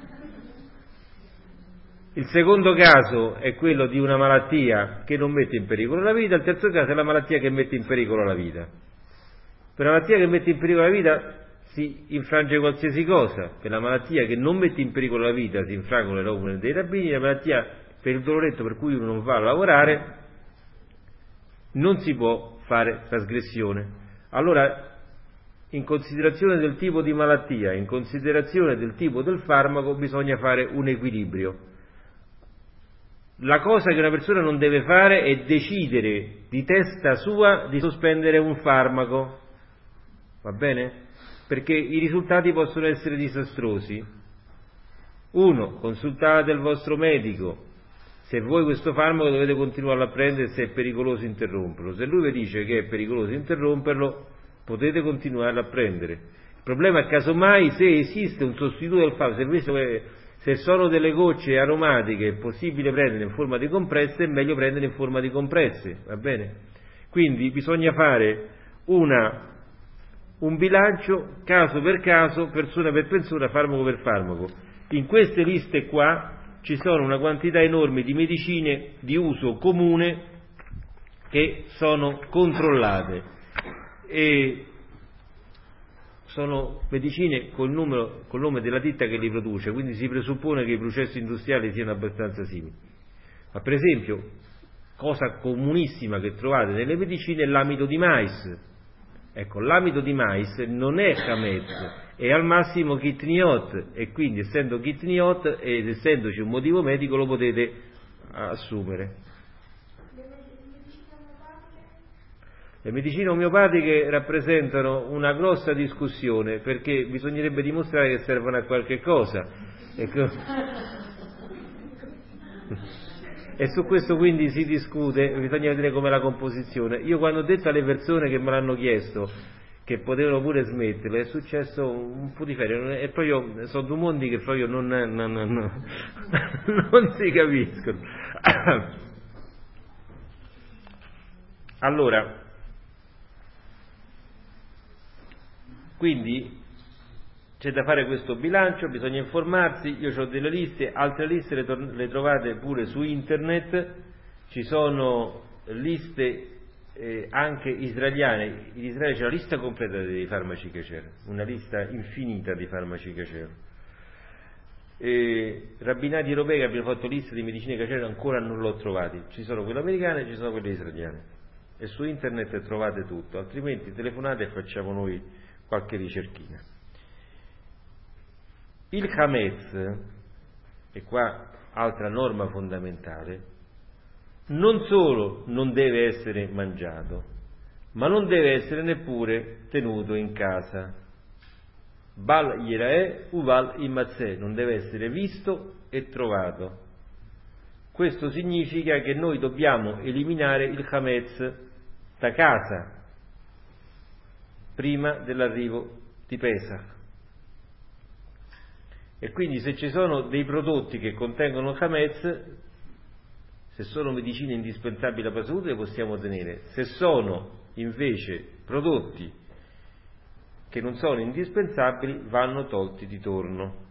Il secondo caso è quello di una malattia che non mette in pericolo la vita, il terzo caso è la malattia che mette in pericolo la vita. Per la malattia che mette in pericolo la vita si infrange qualsiasi cosa, per la malattia che non mette in pericolo la vita si infrangono le norme dei rabbini, la malattia per il doloretto per cui uno non va a lavorare non si può fare trasgressione. Allora, in considerazione del tipo di malattia, in considerazione del tipo del farmaco, bisogna fare un equilibrio. La cosa che una persona non deve fare è decidere di testa sua di sospendere un farmaco, va bene? Perché i risultati possono essere disastrosi. Uno, consultate il vostro medico, se voi questo farmaco dovete continuare a prendere, se è pericoloso interromperlo. Se lui vi dice che è pericoloso interromperlo, potete continuare a prendere. Il problema è casomai se esiste un sostituto del farmaco, se, se sono delle gocce aromatiche è possibile prendere in forma di compresse, è meglio prendere in forma di compresse, va bene? Quindi bisogna fare una, un bilancio caso per caso, persona per persona, farmaco per farmaco. In queste liste qua ci sono una quantità enorme di medicine di uso comune che sono controllate e sono medicine col, numero, col nome della ditta che li produce, quindi si presuppone che i processi industriali siano abbastanza simili. Ma per esempio, cosa comunissima che trovate nelle medicine è l'amido di mais. Ecco, l'amido di mais non è Hametz, è al massimo Kitniot, e quindi essendo Kitniot ed essendoci un motivo medico lo potete assumere. Le medicine omeopatiche rappresentano una grossa discussione, perché bisognerebbe dimostrare che servono a qualche cosa. Ecco. E su questo quindi si discute, bisogna vedere com'è la composizione. Io quando ho detto alle persone che me l'hanno chiesto che potevano pure smetterlo, è successo un po' di ferie, e proprio sono due mondi che proprio non, non, non, non, non si capiscono. Allora, quindi c'è da fare questo bilancio, bisogna informarsi. Io ho delle liste, altre liste le, tor- le trovate pure su internet, ci sono liste eh, anche israeliane. In Israele c'è la lista completa dei farmaci che c'erano, una lista infinita di farmaci che c'erano. E rabbinati europei che abbiano fatto liste di medicine che c'erano ancora non l'ho trovati, ci sono quelle americane e ci sono quelle israeliane, e su internet trovate tutto, altrimenti telefonate e facciamo noi qualche ricerchina. Il Hametz, e qua altra norma fondamentale, non solo non deve essere mangiato, ma non deve essere neppure tenuto in casa. Bal yirae uval imatzeh, non deve essere visto e trovato. Questo significa che noi dobbiamo eliminare il Hametz da casa prima dell'arrivo di Pesach. E quindi se ci sono dei prodotti che contengono Hametz, se sono medicine indispensabili alla salute le possiamo tenere, se sono invece prodotti che non sono indispensabili vanno tolti di torno.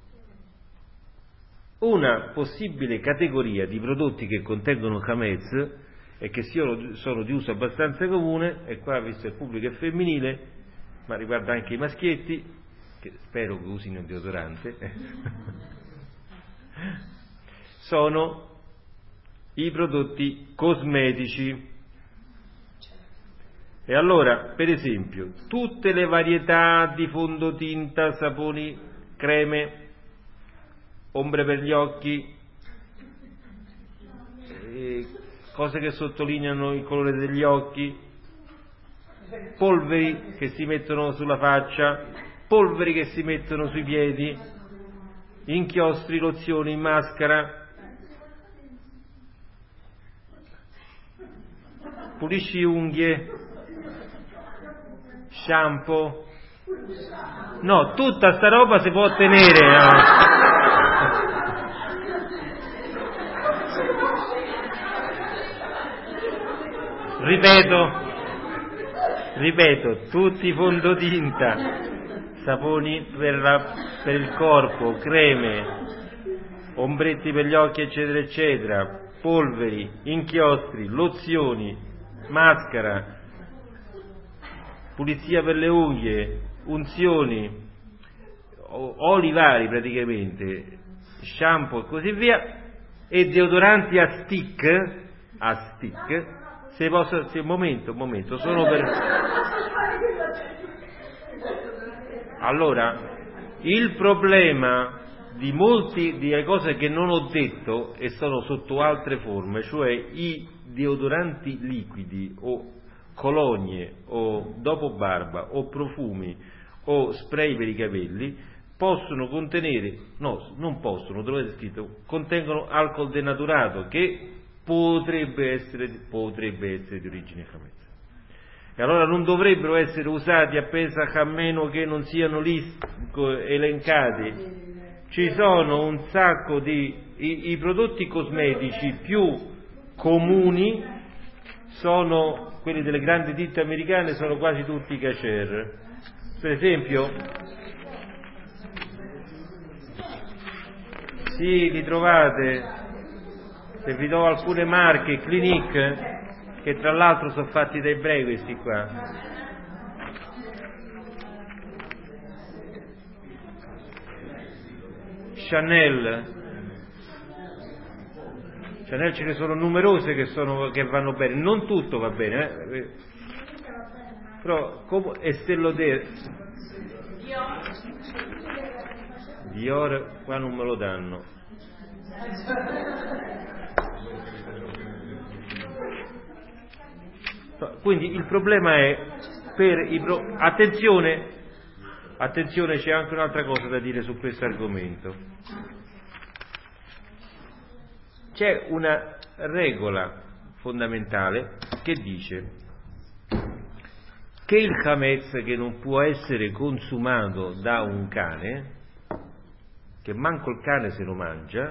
Una possibile categoria di prodotti che contengono Hametz e che sono, sono di uso abbastanza comune, e qua visto il pubblico è femminile, ma riguarda anche i maschietti, che spero che usino il deodorante, sono i prodotti cosmetici. E allora, per esempio, tutte le varietà di fondotinta, saponi, creme, ombre per gli occhi, eh, cose che sottolineano il colore degli occhi, polveri che si mettono sulla faccia, polveri che si mettono sui piedi, inchiostri, lozioni, maschera, pulisci unghie, shampoo. No, tutta sta roba si può ottenere. Eh. Ripeto, ripeto, tutti i fondotinta, saponi per, la, per il corpo, creme, ombretti per gli occhi, eccetera, eccetera, polveri, inchiostri, lozioni, maschera, pulizia per le unghie, unzioni, oli vari praticamente, shampoo e così via, e deodoranti a stick, a stick, se posso, se, un momento, un momento, sono per... Allora, il problema di molti di cose che non ho detto e sono sotto altre forme, cioè i deodoranti liquidi o colonie o dopo barba o profumi o spray per i capelli, possono contenere, no, non possono, dovete scritto, contengono alcol denaturato che potrebbe essere, potrebbe essere di origine Hametz. E allora non dovrebbero essere usati a Pesach a meno che non siano lì elencati. Ci sono un sacco di i, i prodotti cosmetici più comuni sono quelli delle grandi ditte americane, sono quasi tutti kasher. Per esempio, sì, li trovate, se vi do alcune marche, Clinique, che tra l'altro sono fatti da ebrei questi qua. Chanel, Chanel ce ne sono numerose che, sono, che vanno bene, non tutto va bene, eh? Però come Estée Lauder, Dior qua non me lo danno. Quindi il problema è per i pro... attenzione, attenzione, c'è anche un'altra cosa da dire su questo argomento. C'è una regola fondamentale che dice che il Hametz che non può essere consumato da un cane, che manco il cane se lo mangia,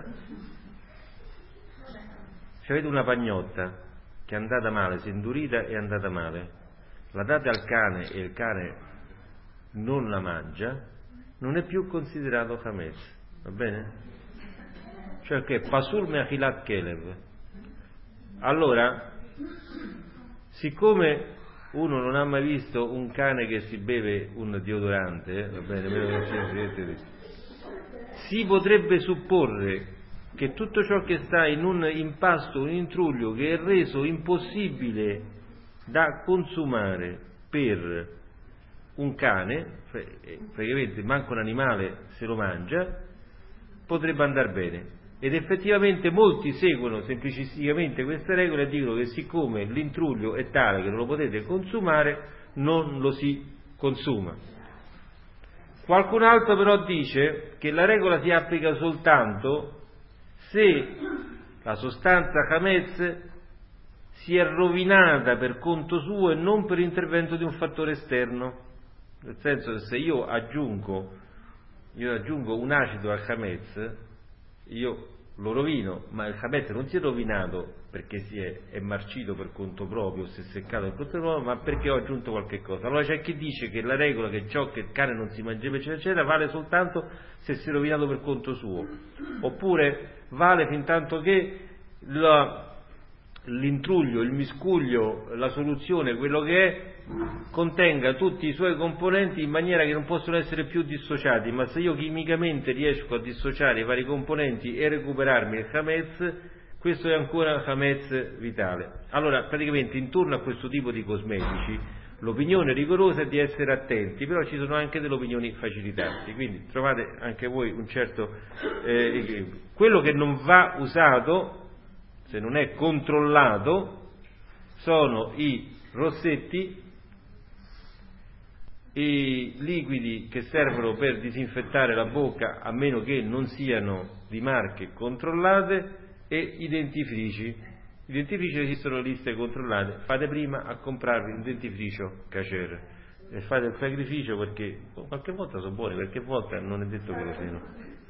se avete una pagnotta che è andata male, si è indurita e è andata male, la date al cane e il cane non la mangia, non è più considerato Hametz, va bene? Cioè che Pasul Meachilat Kelev. Allora, siccome uno non ha mai visto un cane che si beve un deodorante, eh, va bene, si potrebbe supporre che tutto ciò che sta in un impasto, un intruglio che è reso impossibile da consumare per un cane, praticamente manco un animale se lo mangia, potrebbe andare bene. Ed effettivamente molti seguono semplicisticamente queste regole e dicono che siccome l'intruglio è tale che non lo potete consumare, non lo si consuma. Qualcun altro però dice che la regola si applica soltanto se la sostanza Hametz si è rovinata per conto suo e non per intervento di un fattore esterno. Nel senso che se io aggiungo, io aggiungo un acido al Hametz, io lo rovino, ma il Hametz non si è rovinato perché si è, è marcito per conto proprio, si è seccato per conto proprio, ma perché ho aggiunto qualche cosa. Allora c'è chi dice che la regola che ciò che il cane non si mangia eccetera eccetera vale soltanto se si è rovinato per conto suo, oppure vale fin tanto che la, l'intruglio, il miscuglio, la soluzione, quello che è, contenga tutti i suoi componenti in maniera che non possono essere più dissociati, ma se io chimicamente riesco a dissociare i vari componenti e recuperarmi il Hametz, questo è ancora Hametz vitale. Allora, praticamente intorno a questo tipo di cosmetici l'opinione rigorosa è di essere attenti, però ci sono anche delle opinioni facilitanti, quindi trovate anche voi un certo eh, equilibrio. Quello che non va usato, se non è controllato, sono i rossetti, i liquidi che servono per disinfettare la bocca, a meno che non siano di marche controllate, e i dentifrici. I dentifrici esistono liste controllate, fate prima a comprarvi un dentifricio Kacher e fate il sacrificio, perché qualche volta sono buoni, qualche volta non è detto che lo siano.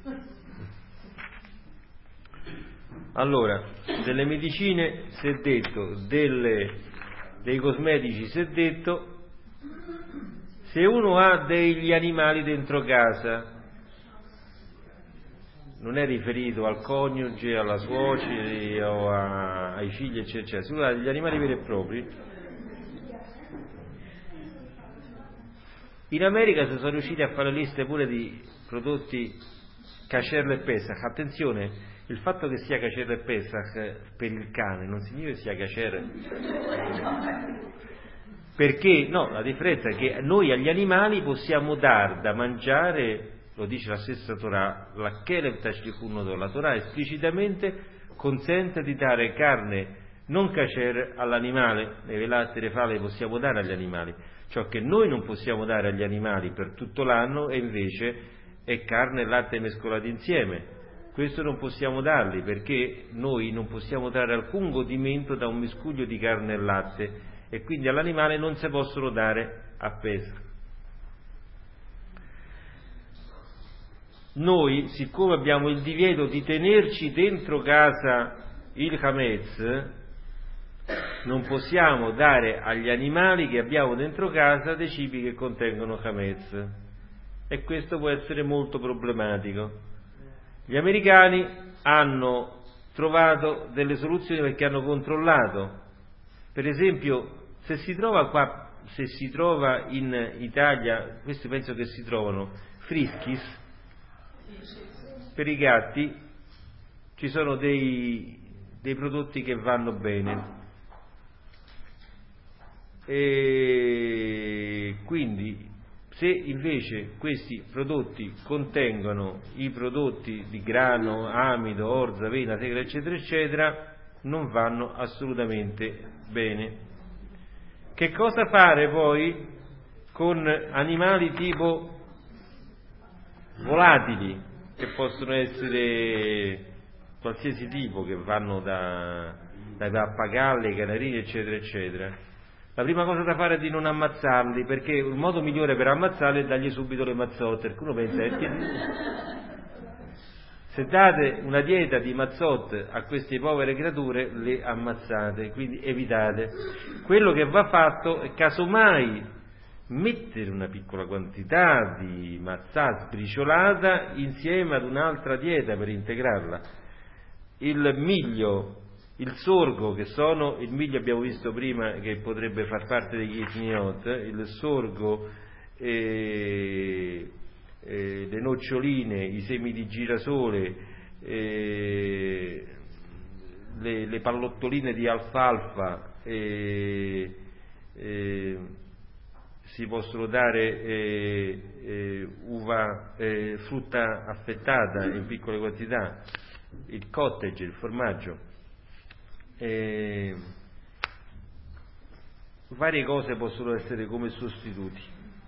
Allora, delle medicine si è detto, delle, dei cosmetici si è detto. Se uno ha degli animali dentro casa, non è riferito al coniuge, alla suocera o a, ai figli, eccetera, se uno ha degli animali veri e propri, in America si sono riusciti a fare liste pure di prodotti Kasher e Pesach. Attenzione, il fatto che sia Kasher e Pesach per il cane non significa che sia Kasher, perché no, la differenza è che noi agli animali possiamo dar da mangiare, lo dice la stessa Torah, la Kelev Tashlichun Odor, la Torah esplicitamente consente di dare carne non kasher all'animale, le latte, le fale possiamo dare agli animali, ciò che noi non possiamo dare agli animali per tutto l'anno e invece è carne e latte mescolati insieme. Questo non possiamo darli, perché noi non possiamo dare alcun godimento da un miscuglio di carne e latte, e quindi all'animale non si possono dare a Pesach. Noi, siccome abbiamo il divieto di tenerci dentro casa il Hametz, non possiamo dare agli animali che abbiamo dentro casa dei cibi che contengono Hametz, e questo può essere molto problematico. Gli americani hanno trovato delle soluzioni perché hanno controllato. Per esempio, se si trova qua, se si trova in Italia, questi penso che si trovano Friskies per i gatti, ci sono dei, dei prodotti che vanno bene, e quindi se invece questi prodotti contengono i prodotti di grano, amido, orzo, avena, segale, eccetera eccetera, non vanno assolutamente bene. Che cosa fare poi con animali tipo volatili, che possono essere qualsiasi tipo, che vanno da, dai pappagalli, ai canarini, eccetera eccetera? La prima cosa da fare è di non ammazzarli, perché il modo migliore per ammazzarli è dargli subito le mazzotte, perché uno pensa eh, se date una dieta di mazzotte a queste povere creature le ammazzate, quindi evitate. Quello che va fatto è casomai mettere una piccola quantità di mazzà sbriciolata insieme ad un'altra dieta per integrarla. Il miglio, il sorgo, che sono, il miglio abbiamo visto prima che potrebbe far parte degli etniot, il sorgo, eh, eh, le noccioline, i semi di girasole, eh, le, le pallottoline di alfalfa, eh, eh, si possono dare eh, eh, uva, eh, frutta affettata in piccole quantità, il cottage, il formaggio, eh, varie cose possono essere come sostituti,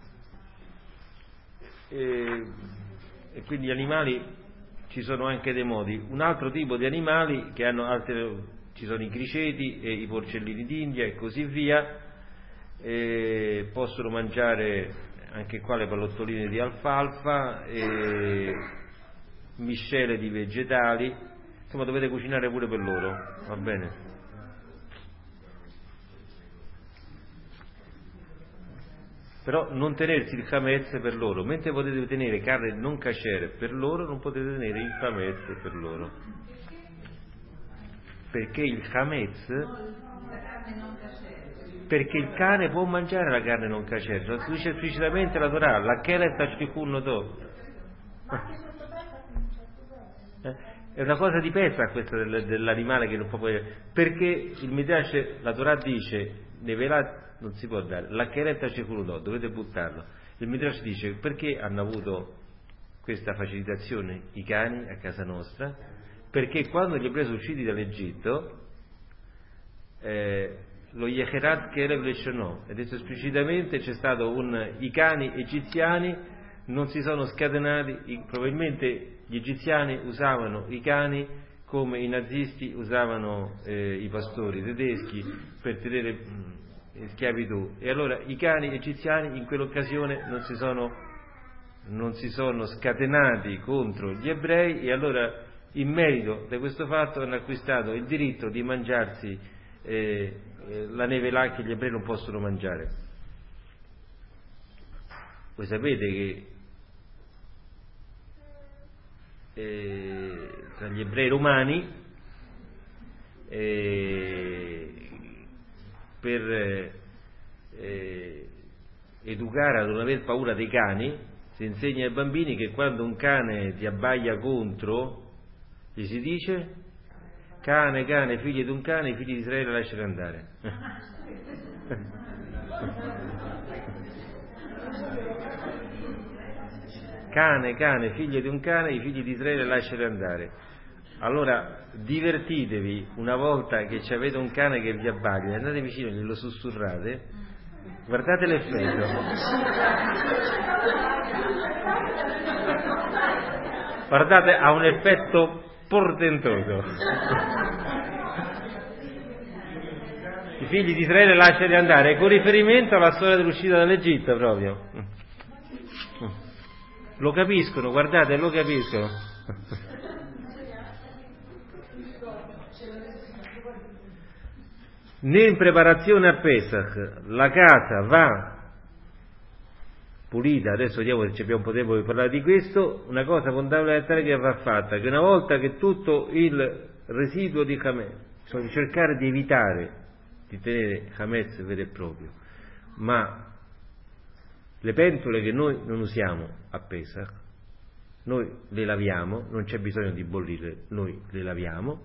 eh, e quindi gli animali, ci sono anche dei modi. Un altro tipo di animali che hanno altre, ci sono i criceti e i porcellini d'India e così via. E possono mangiare anche qua le pallottoline di alfalfa, e miscele di vegetali, insomma dovete cucinare pure per loro, va bene? Però non tenersi il Hametz per loro, mentre potete tenere carne non kasher per loro, non potete tenere il Hametz per loro, perché il Hametz perché il cane può mangiare la carne non kosher, lo dice esplicitamente la Torah, la keret ashtichun do. È una cosa di Pesach questa del, dell'animale che non può perché il Midrash, la Torah dice nei velati non si può dare, la keret ashtichun do, dovete buttarlo. Il Midrash dice perché hanno avuto questa facilitazione i cani a casa nostra, perché quando gli ebrei sono usciti dall'Egitto eh, lo Yecherat Kelev Leshonò è detto esplicitamente, c'è stato un i cani egiziani non si sono scatenati, i, probabilmente gli egiziani usavano i cani come i nazisti usavano eh, i pastori tedeschi per tenere mh, in schiavitù, e allora i cani egiziani in quell'occasione non si sono non si sono scatenati contro gli ebrei, e allora in merito di questo fatto hanno acquistato il diritto di mangiarsi eh, eh, la neve là che gli ebrei non possono mangiare. Voi sapete che eh, tra gli ebrei romani eh, per eh, educare a non aver paura dei cani si insegna ai bambini che quando un cane ti abbaia contro gli si dice cane, cane, figli di un cane, i figli di Israele lasciali andare. Cane, cane, figlio di un cane, i figli di Israele lasciali andare. Allora divertitevi una volta che avete un cane che vi abbaglia, andate vicino, glielo sussurrate, guardate l'effetto. Guardate, ha un effetto portentoso. I figli di Israele lasciali andare, con riferimento alla storia dell'uscita dall'Egitto proprio. Lo capiscono, guardate, lo capiscono. Né in preparazione a Pesach la casa va pulita, adesso vediamo se abbiamo un po' di tempo per parlare di questo, una cosa fondamentale che va fatta, che una volta che tutto il residuo di Hametz, cioè cercare di evitare di tenere Hametz vero e proprio, ma le pentole che noi non usiamo a Pesach, noi le laviamo, non c'è bisogno di bollire, noi le laviamo,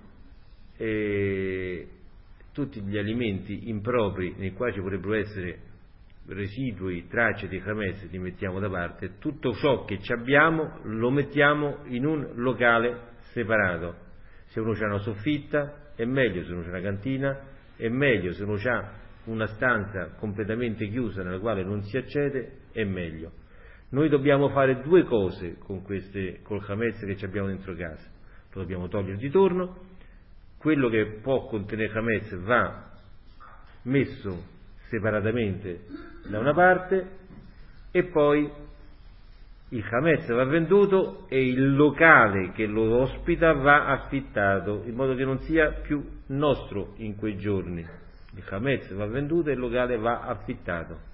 e tutti gli alimenti impropri nei quali ci potrebbero essere residui, tracce di Hametz li mettiamo da parte, tutto ciò che ci abbiamo lo mettiamo in un locale separato. Se uno ha una soffitta è meglio, se uno ha una cantina è meglio, se uno ha una stanza completamente chiusa nella quale non si accede è meglio. Noi dobbiamo fare due cose con queste col Hametz che ci abbiamo dentro casa: lo dobbiamo togliere di torno, quello che può contenere Hametz va messo separatamente da una parte, e poi il Hametz va venduto e il locale che lo ospita va affittato, in modo che non sia più nostro in quei giorni. Il Hametz va venduto e il locale va affittato.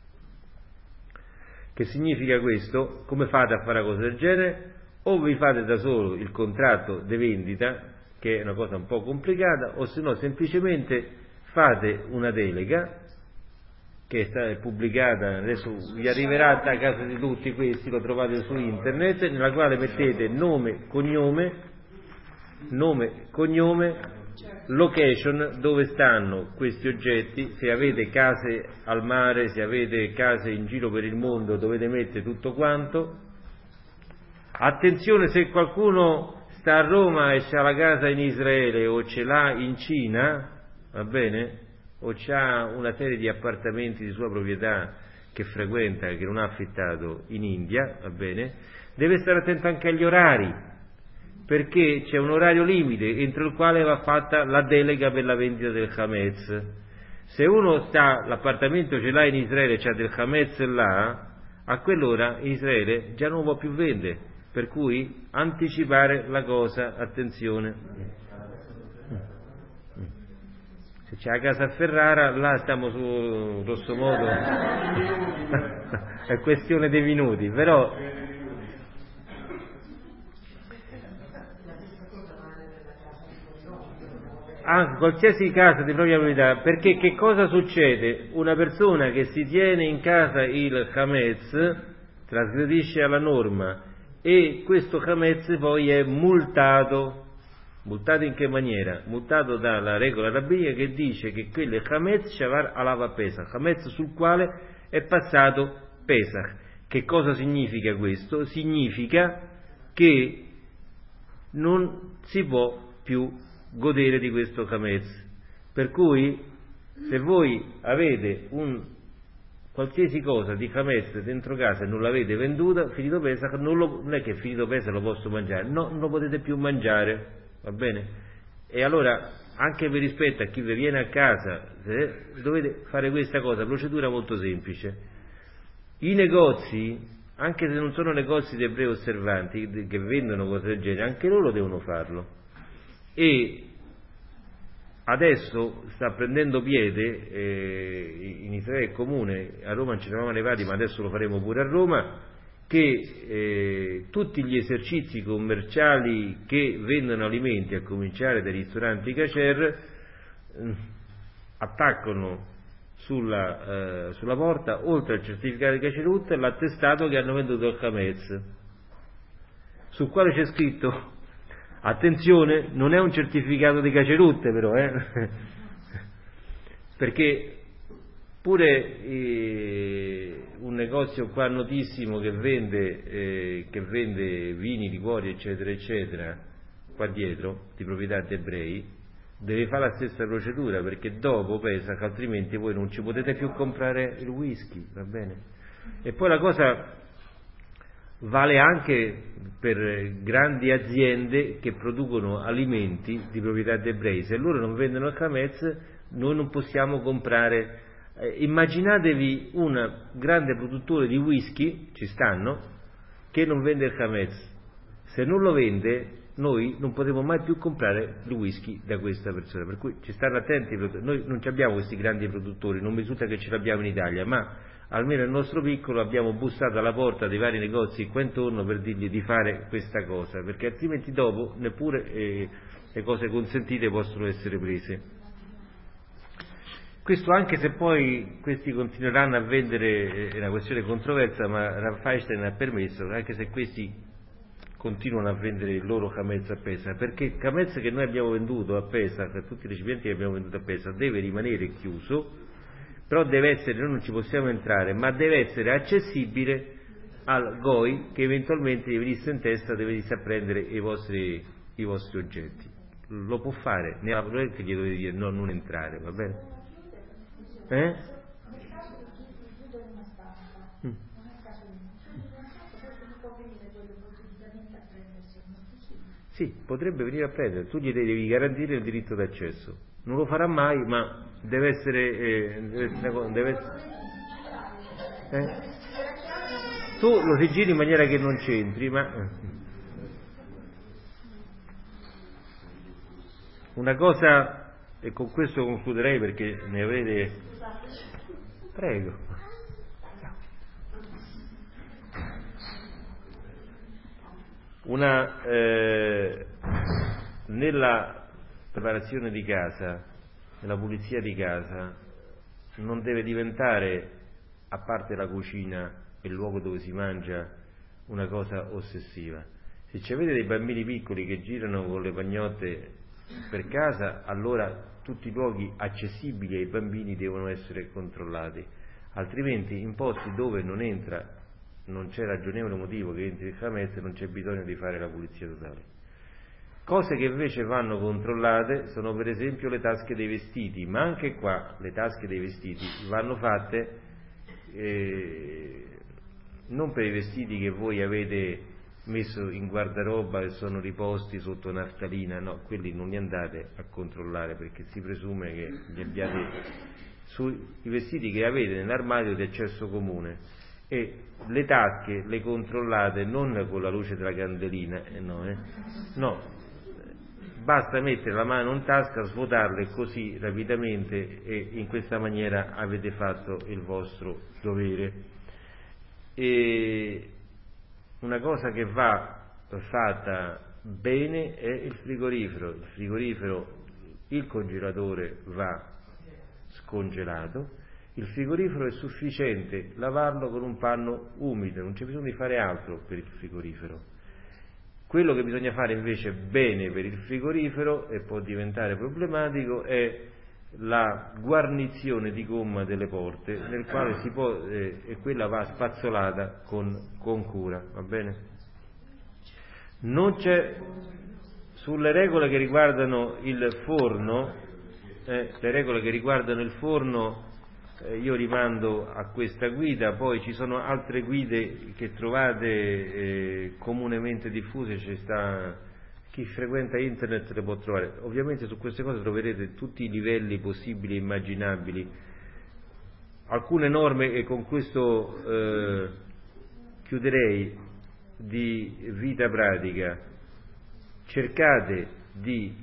Che significa questo? Come fate a fare una cosa del genere? O vi fate da solo il contratto di vendita, che è una cosa un po' complicata, o se no semplicemente fate una delega che è stata pubblicata, adesso vi arriverà a casa di tutti questi, lo trovate su internet, nella quale mettete nome, cognome, nome, cognome, location, dove stanno questi oggetti. Se avete case al mare, se avete case in giro per il mondo, dovete mettere tutto quanto. Attenzione, se qualcuno sta a Roma e c'ha la casa in Israele o ce l'ha in Cina, va bene? O c'ha una serie di appartamenti di sua proprietà che frequenta, che non ha affittato in India, va bene? Deve stare attento anche agli orari, perché c'è un orario limite entro il quale va fatta la delega per la vendita del Hametz. Se uno sta, l'appartamento ce l'ha in Israele, c'ha del Hametz là, a quell'ora in Israele già non può più vendere, per cui anticipare la cosa, attenzione. Se c'è la casa a Ferrara, là stiamo su, grosso modo, è questione dei minuti, però anche qualsiasi casa di propria proprietà, perché che cosa succede? Una persona che si tiene in casa il Hametz trasgredisce alla norma e questo Hametz poi è multato. Multato in che maniera? Multato dalla regola rabbinica che dice che quello è Hametz Shavar Alava Pesach, Hametz sul quale è passato Pesach. Che cosa significa questo? Significa che non si può più godere di questo Hametz. Per cui se voi avete un qualsiasi cosa di Hametz dentro casa e non l'avete venduta, finito Pesach, non, lo, non è che finito Pesach lo posso mangiare, no, non lo potete più mangiare. Va bene? E allora, anche per rispetto a chi vi viene a casa, eh, dovete fare questa cosa, procedura molto semplice. I negozi, anche se non sono negozi di ebrei osservanti, che vendono cose del genere, anche loro devono farlo. E adesso sta prendendo piede, eh, in Israele è comune, a Roma non ci eravamo arrivati, ma adesso lo faremo pure a Roma, che eh, tutti gli esercizi commerciali che vendono alimenti, a cominciare dai ristoranti kasher, eh, attaccano sulla, eh, sulla porta, oltre al certificato di kasherut, l'attestato che hanno venduto il Hametz, sul quale c'è scritto, attenzione, non è un certificato di kasherut però, eh? Perché pure eh, un negozio qua notissimo che vende, eh, che vende vini, liquori eccetera eccetera qua dietro, di proprietà di ebrei, deve fare la stessa procedura, perché dopo Pesach altrimenti voi non ci potete più comprare il whisky, va bene? E poi la cosa vale anche per grandi aziende che producono alimenti di proprietà di ebrei. Se loro non vendono il Hametz, noi non possiamo comprare. Eh, immaginatevi un grande produttore di whisky, ci stanno, che non vende il Hametz. Se non lo vende, noi non potremo mai più comprare il whisky da questa persona. Per cui ci stanno attenti. Noi non abbiamo questi grandi produttori, non mi risulta che ce l'abbiamo in Italia, ma almeno nel nostro piccolo abbiamo bussato alla porta dei vari negozi qua intorno per dirgli di fare questa cosa, perché altrimenti dopo neppure eh, le cose consentite possono essere prese. Questo anche se poi questi continueranno a vendere, è una questione controversa, ma Rav Feinstein ha permesso, anche se questi continuano a vendere il loro Hametz a Pesach, perché il Hametz che noi abbiamo venduto a Pesach, tutti i recipienti che abbiamo venduto a Pesach, deve rimanere chiuso, però deve essere, noi non ci possiamo entrare, ma deve essere accessibile al Goi che eventualmente gli venisse in testa, deve venisse a prendere i vostri, i vostri oggetti. Lo può fare, nella proprietà gli dovete dire no, non entrare, va bene? Eh? Nel caso di chi chiude una stanza, non è il caso di una stanza, poi non può venire quello gratuitamente a prendersi, non è possibile. Sì, potrebbe venire a prendere, tu gli devi garantire il diritto d'accesso. Non lo farà mai, ma deve essere. Eh, deve, deve, eh? Tu lo sigilli in maniera che non c'entri, ma. Una cosa, e con questo concluderei perché ne avrete. Prego. Una eh, nella preparazione di casa, nella pulizia di casa, non deve diventare, a parte la cucina e il luogo dove si mangia, una cosa ossessiva. Se ci avete dei bambini piccoli che girano con le pagnotte per casa, allora tutti i luoghi accessibili ai bambini devono essere controllati, altrimenti in posti dove non entra, non c'è ragionevole motivo che entri il Hametz, non c'è bisogno di fare la pulizia totale. Cose che invece vanno controllate sono per esempio le tasche dei vestiti, ma anche qua le tasche dei vestiti vanno fatte eh, non per i vestiti che voi avete messo in guardaroba e sono riposti sotto naftalina, no, quelli non li andate a controllare perché si presume che li abbiate sui vestiti che avete nell'armadio di accesso comune, e le tasche le controllate non con la luce della candelina, eh, no, eh, no, basta mettere la mano in tasca, svuotarle così rapidamente e in questa maniera avete fatto il vostro dovere. E una cosa che va fatta bene è il frigorifero. Il frigorifero il congelatore va scongelato, il frigorifero è sufficiente lavarlo con un panno umido, non c'è bisogno di fare altro per il frigorifero. Quello che bisogna fare invece bene per il frigorifero e può diventare problematico è la guarnizione di gomma delle porte, nel quale si può, eh, e quella va spazzolata con, con cura, va bene? Non c'è, sulle regole che riguardano il forno, eh, le regole che riguardano il forno, eh, io rimando a questa guida, poi ci sono altre guide che trovate eh, comunemente diffuse, ci sta, chi frequenta internet le può trovare. Ovviamente su queste cose troverete tutti i livelli possibili e immaginabili. Alcune norme, e con questo eh, chiuderei, di vita pratica. Cercate di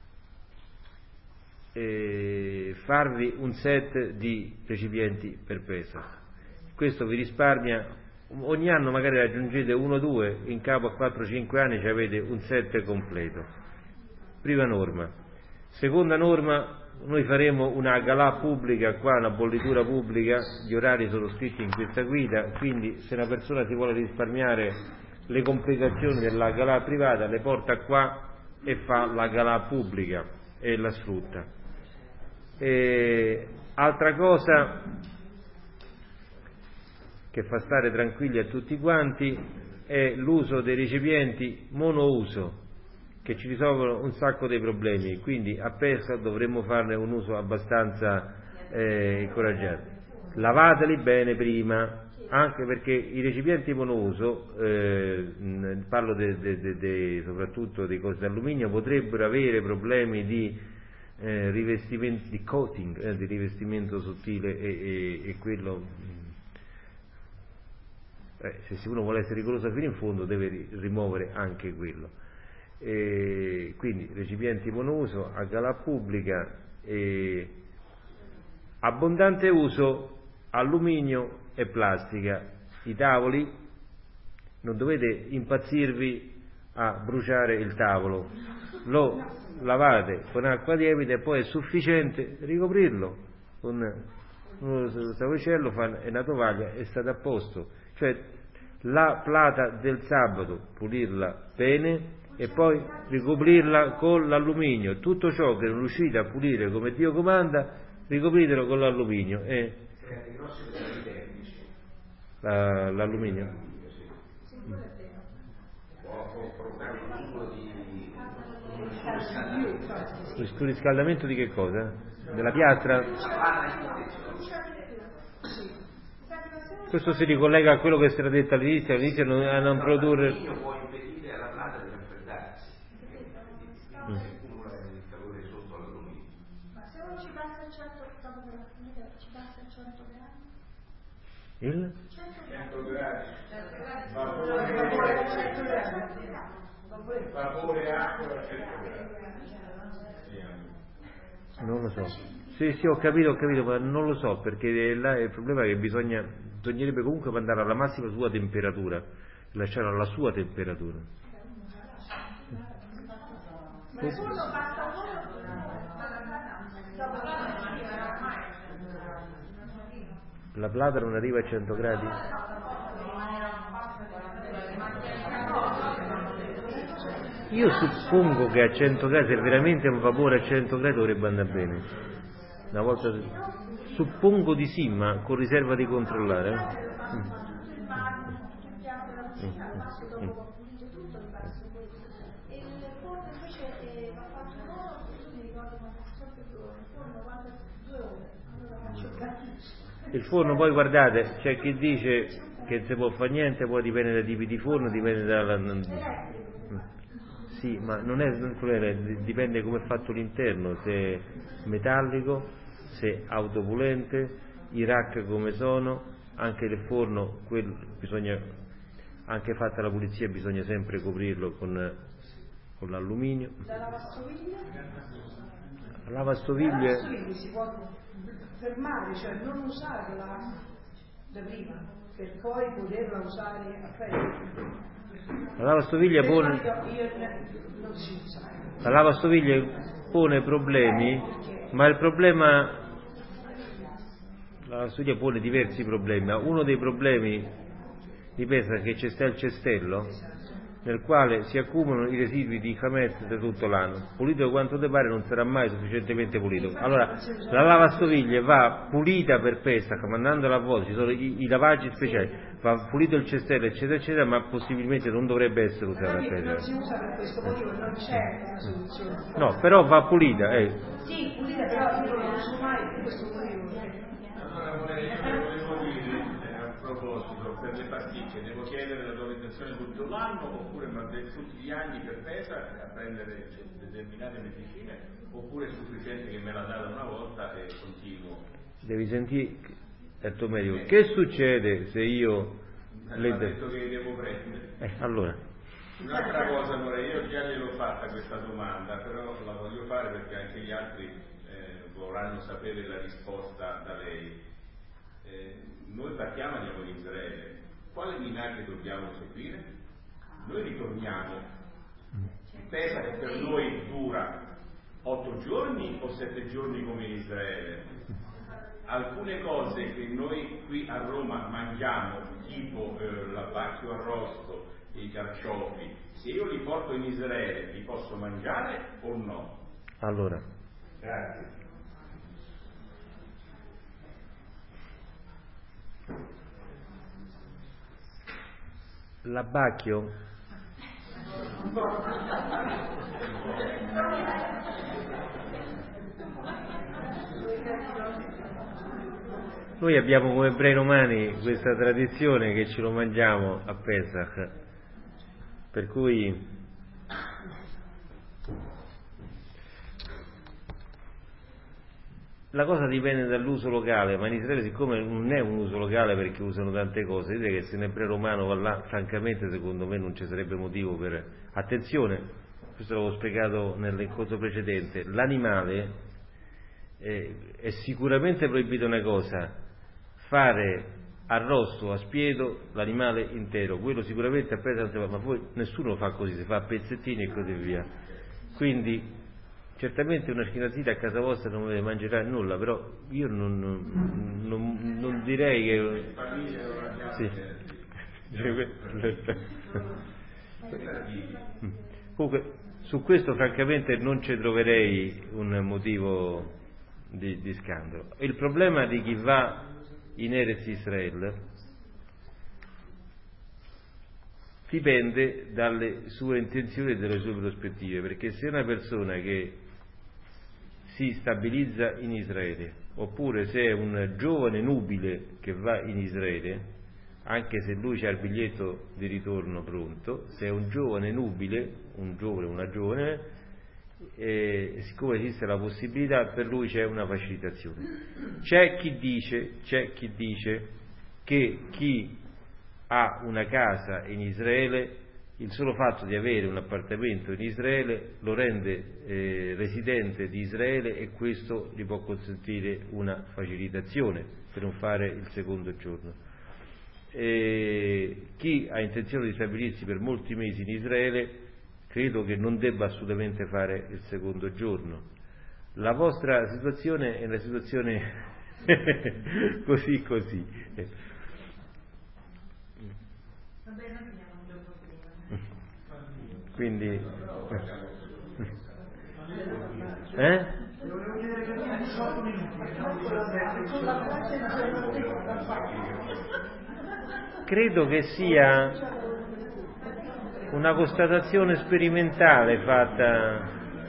eh, farvi un set di recipienti per Pesach. Questo vi risparmia. Ogni anno magari raggiungete uno o due, in capo a quattro cinque anni ci avete un set completo. Prima norma. Seconda norma, noi faremo una galà pubblica qua, una bollitura pubblica, gli orari sono scritti in questa guida, quindi se una persona si vuole risparmiare le complicazioni della galà privata, le porta qua e fa la galà pubblica e la sfrutta. E altra cosa che fa stare tranquilli a tutti quanti è l'uso dei recipienti monouso, che ci risolvono un sacco dei problemi, quindi a Pesach dovremmo farne un uso abbastanza eh, incoraggiato. Lavateli bene prima, anche perché i recipienti monouso, eh, parlo de, de, de, de, soprattutto dei cosi d'alluminio, potrebbero avere problemi di eh, rivestimento, di coating, eh, di rivestimento sottile e, e, e quello... Eh, se uno vuole essere rigoroso fino in fondo deve rimuovere anche quello. E quindi recipienti monouso a galà pubblica, e abbondante uso alluminio e plastica. I tavoli non dovete impazzirvi a bruciare il tavolo, lo lavate con acqua lievita e poi è sufficiente ricoprirlo con uno savoicello, fa una tovaglia e state a posto. Cioè la plata del sabato pulirla bene e poi ricoprirla con l'alluminio. Tutto ciò che non riuscite a pulire come Dio comanda, ricopritelo con l'alluminio. E la, l'alluminio il surriscaldamento di che cosa? Della piastra? Questo si ricollega a quello che si era detto all'inizio, all'inizio non, a non produrre. Può impedire alla plata di raffreddarsi, mm. si accumula il calore sotto l'alluminio. Ma se non ci passa il cento, dopo che la finita ci passa il cento gradi? Il? cento gradi. Vapore, acqua, cento gradi. Non lo so. Sì, sì, ho capito, ho capito, ma non lo so, perché là il problema è che bisogna, bisognerebbe comunque mandare alla massima sua temperatura, lasciare alla sua temperatura. La plata non arriva a cento gradi? Io suppongo che a cento gradi, se veramente è un vapore a cento gradi, dovrebbe andare bene. Una volta, suppongo di sì, ma con riserva di controllare. Eh? Mm. Il forno, poi guardate, c'è chi dice che non si può fare niente, poi dipende dai tipi di forno, dipende dalla... Sì, ma non è un problema, dipende come è fatto l'interno, se è metallico, se è autopulente, i rack come sono, anche il forno, quello, bisogna, anche fatta la pulizia, bisogna sempre coprirlo con, con l'alluminio. La lavastoviglie? La lavastoviglie... La lavastoviglie si può fermare, cioè non usarla da prima, per poi poterla usare a freddo. La lavastoviglie pone... La lavastoviglie pone problemi, ma il problema, la studia pone diversi problemi, ma uno dei problemi di Pesach è che c'è sta il cestello nel quale si accumulano i residui di Hametz da tutto l'anno. Pulito quanto te pare non sarà mai sufficientemente pulito. Allora la lavastoviglie va pulita per Pesach, mandandola a volte, ci sono i, i lavaggi speciali, va pulito il cestello eccetera eccetera, ma possibilmente non dovrebbe essere usata a Pesach. Non si usa per questo motivo, non c'è una soluzione. No, però va pulita, eh. Sì, pulita, però io non lo uso mai per questo motivo. Allora vorrei, io volevo dire eh, a proposito, per le pasticche, devo chiedere l'autorizzazione tutto l'anno oppure tutti gli anni per Pesach a prendere determinate medicine, oppure è sufficiente che me la date una volta e continuo? Devi sentire, detto medico, eh. Che succede se io le ho detto che devo prendere? Eh, allora. Un'altra cosa, vorrei, io già gliel'ho fatta questa domanda, però la voglio fare perché anche gli altri eh, vorranno sapere la risposta da lei. Eh, noi partiamo e andiamo in Israele, quale minaccia dobbiamo seguire? Noi ritorniamo, pensa che per noi dura otto giorni o sette giorni come in Israele? Alcune cose che noi qui a Roma mangiamo, tipo eh, l'abbacchio arrosto e i carciofi, se io li porto in Israele li posso mangiare o no? Allora, grazie. L'abbacchio noi abbiamo come ebrei romani questa tradizione che ce lo mangiamo a Pesach, per cui la cosa dipende dall'uso locale, ma in Israele siccome non è un uso locale perché usano tante cose, direi che se un ebreo romano va là, francamente secondo me non ci sarebbe motivo per... Attenzione, questo l'avevo spiegato nell'incontro precedente, l'animale eh, è sicuramente proibito una cosa, fare arrosto a spiedo l'animale intero, quello sicuramente a presa, ma poi nessuno lo fa così, si fa a pezzettini e così via. Quindi certamente una schinasita a casa vostra non deve mangiare nulla, però io non, non, non, non direi che... Sì. Comunque, su questo francamente non ci troverei un motivo di, di scandalo. Il problema di chi va in Eretz Israel dipende dalle sue intenzioni e dalle sue prospettive, perché se una persona che si stabilizza in Israele, oppure se è un giovane nubile che va in Israele, anche se lui ha il biglietto di ritorno pronto, se è un giovane nubile, un giovane, una giovane, eh, siccome esiste la possibilità, per lui c'è una facilitazione. C'è chi dice, c'è chi dice che chi ha una casa in Israele, il solo fatto di avere un appartamento in Israele lo rende eh, residente di Israele e questo gli può consentire una facilitazione per non fare il secondo giorno. E chi ha intenzione di stabilirsi per molti mesi in Israele credo che non debba assolutamente fare il secondo giorno. La vostra situazione è una situazione così così. Quindi eh? Credo che sia una constatazione sperimentale fatta,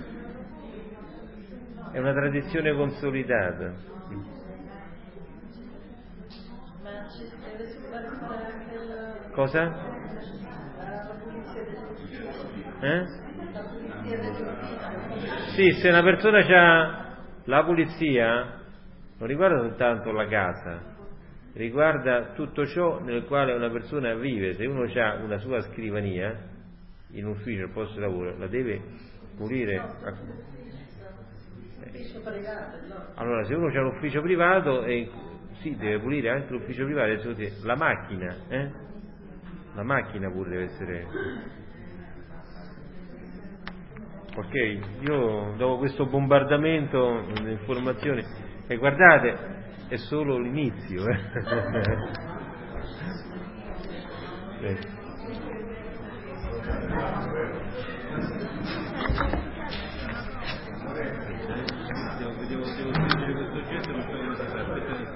è una tradizione consolidata. Cosa? Eh? Sì, se una persona ha la pulizia non riguarda soltanto la casa, riguarda tutto ciò nel quale una persona vive. Se uno ha una sua scrivania in ufficio, al posto di lavoro, la deve pulire. Allora, se uno ha un ufficio privato, eh, sì, deve pulire anche l'ufficio privato, la macchina, eh? La macchina pure deve essere... Ok, io dopo questo bombardamento di informazioni, e guardate, è solo l'inizio. Eh. eh.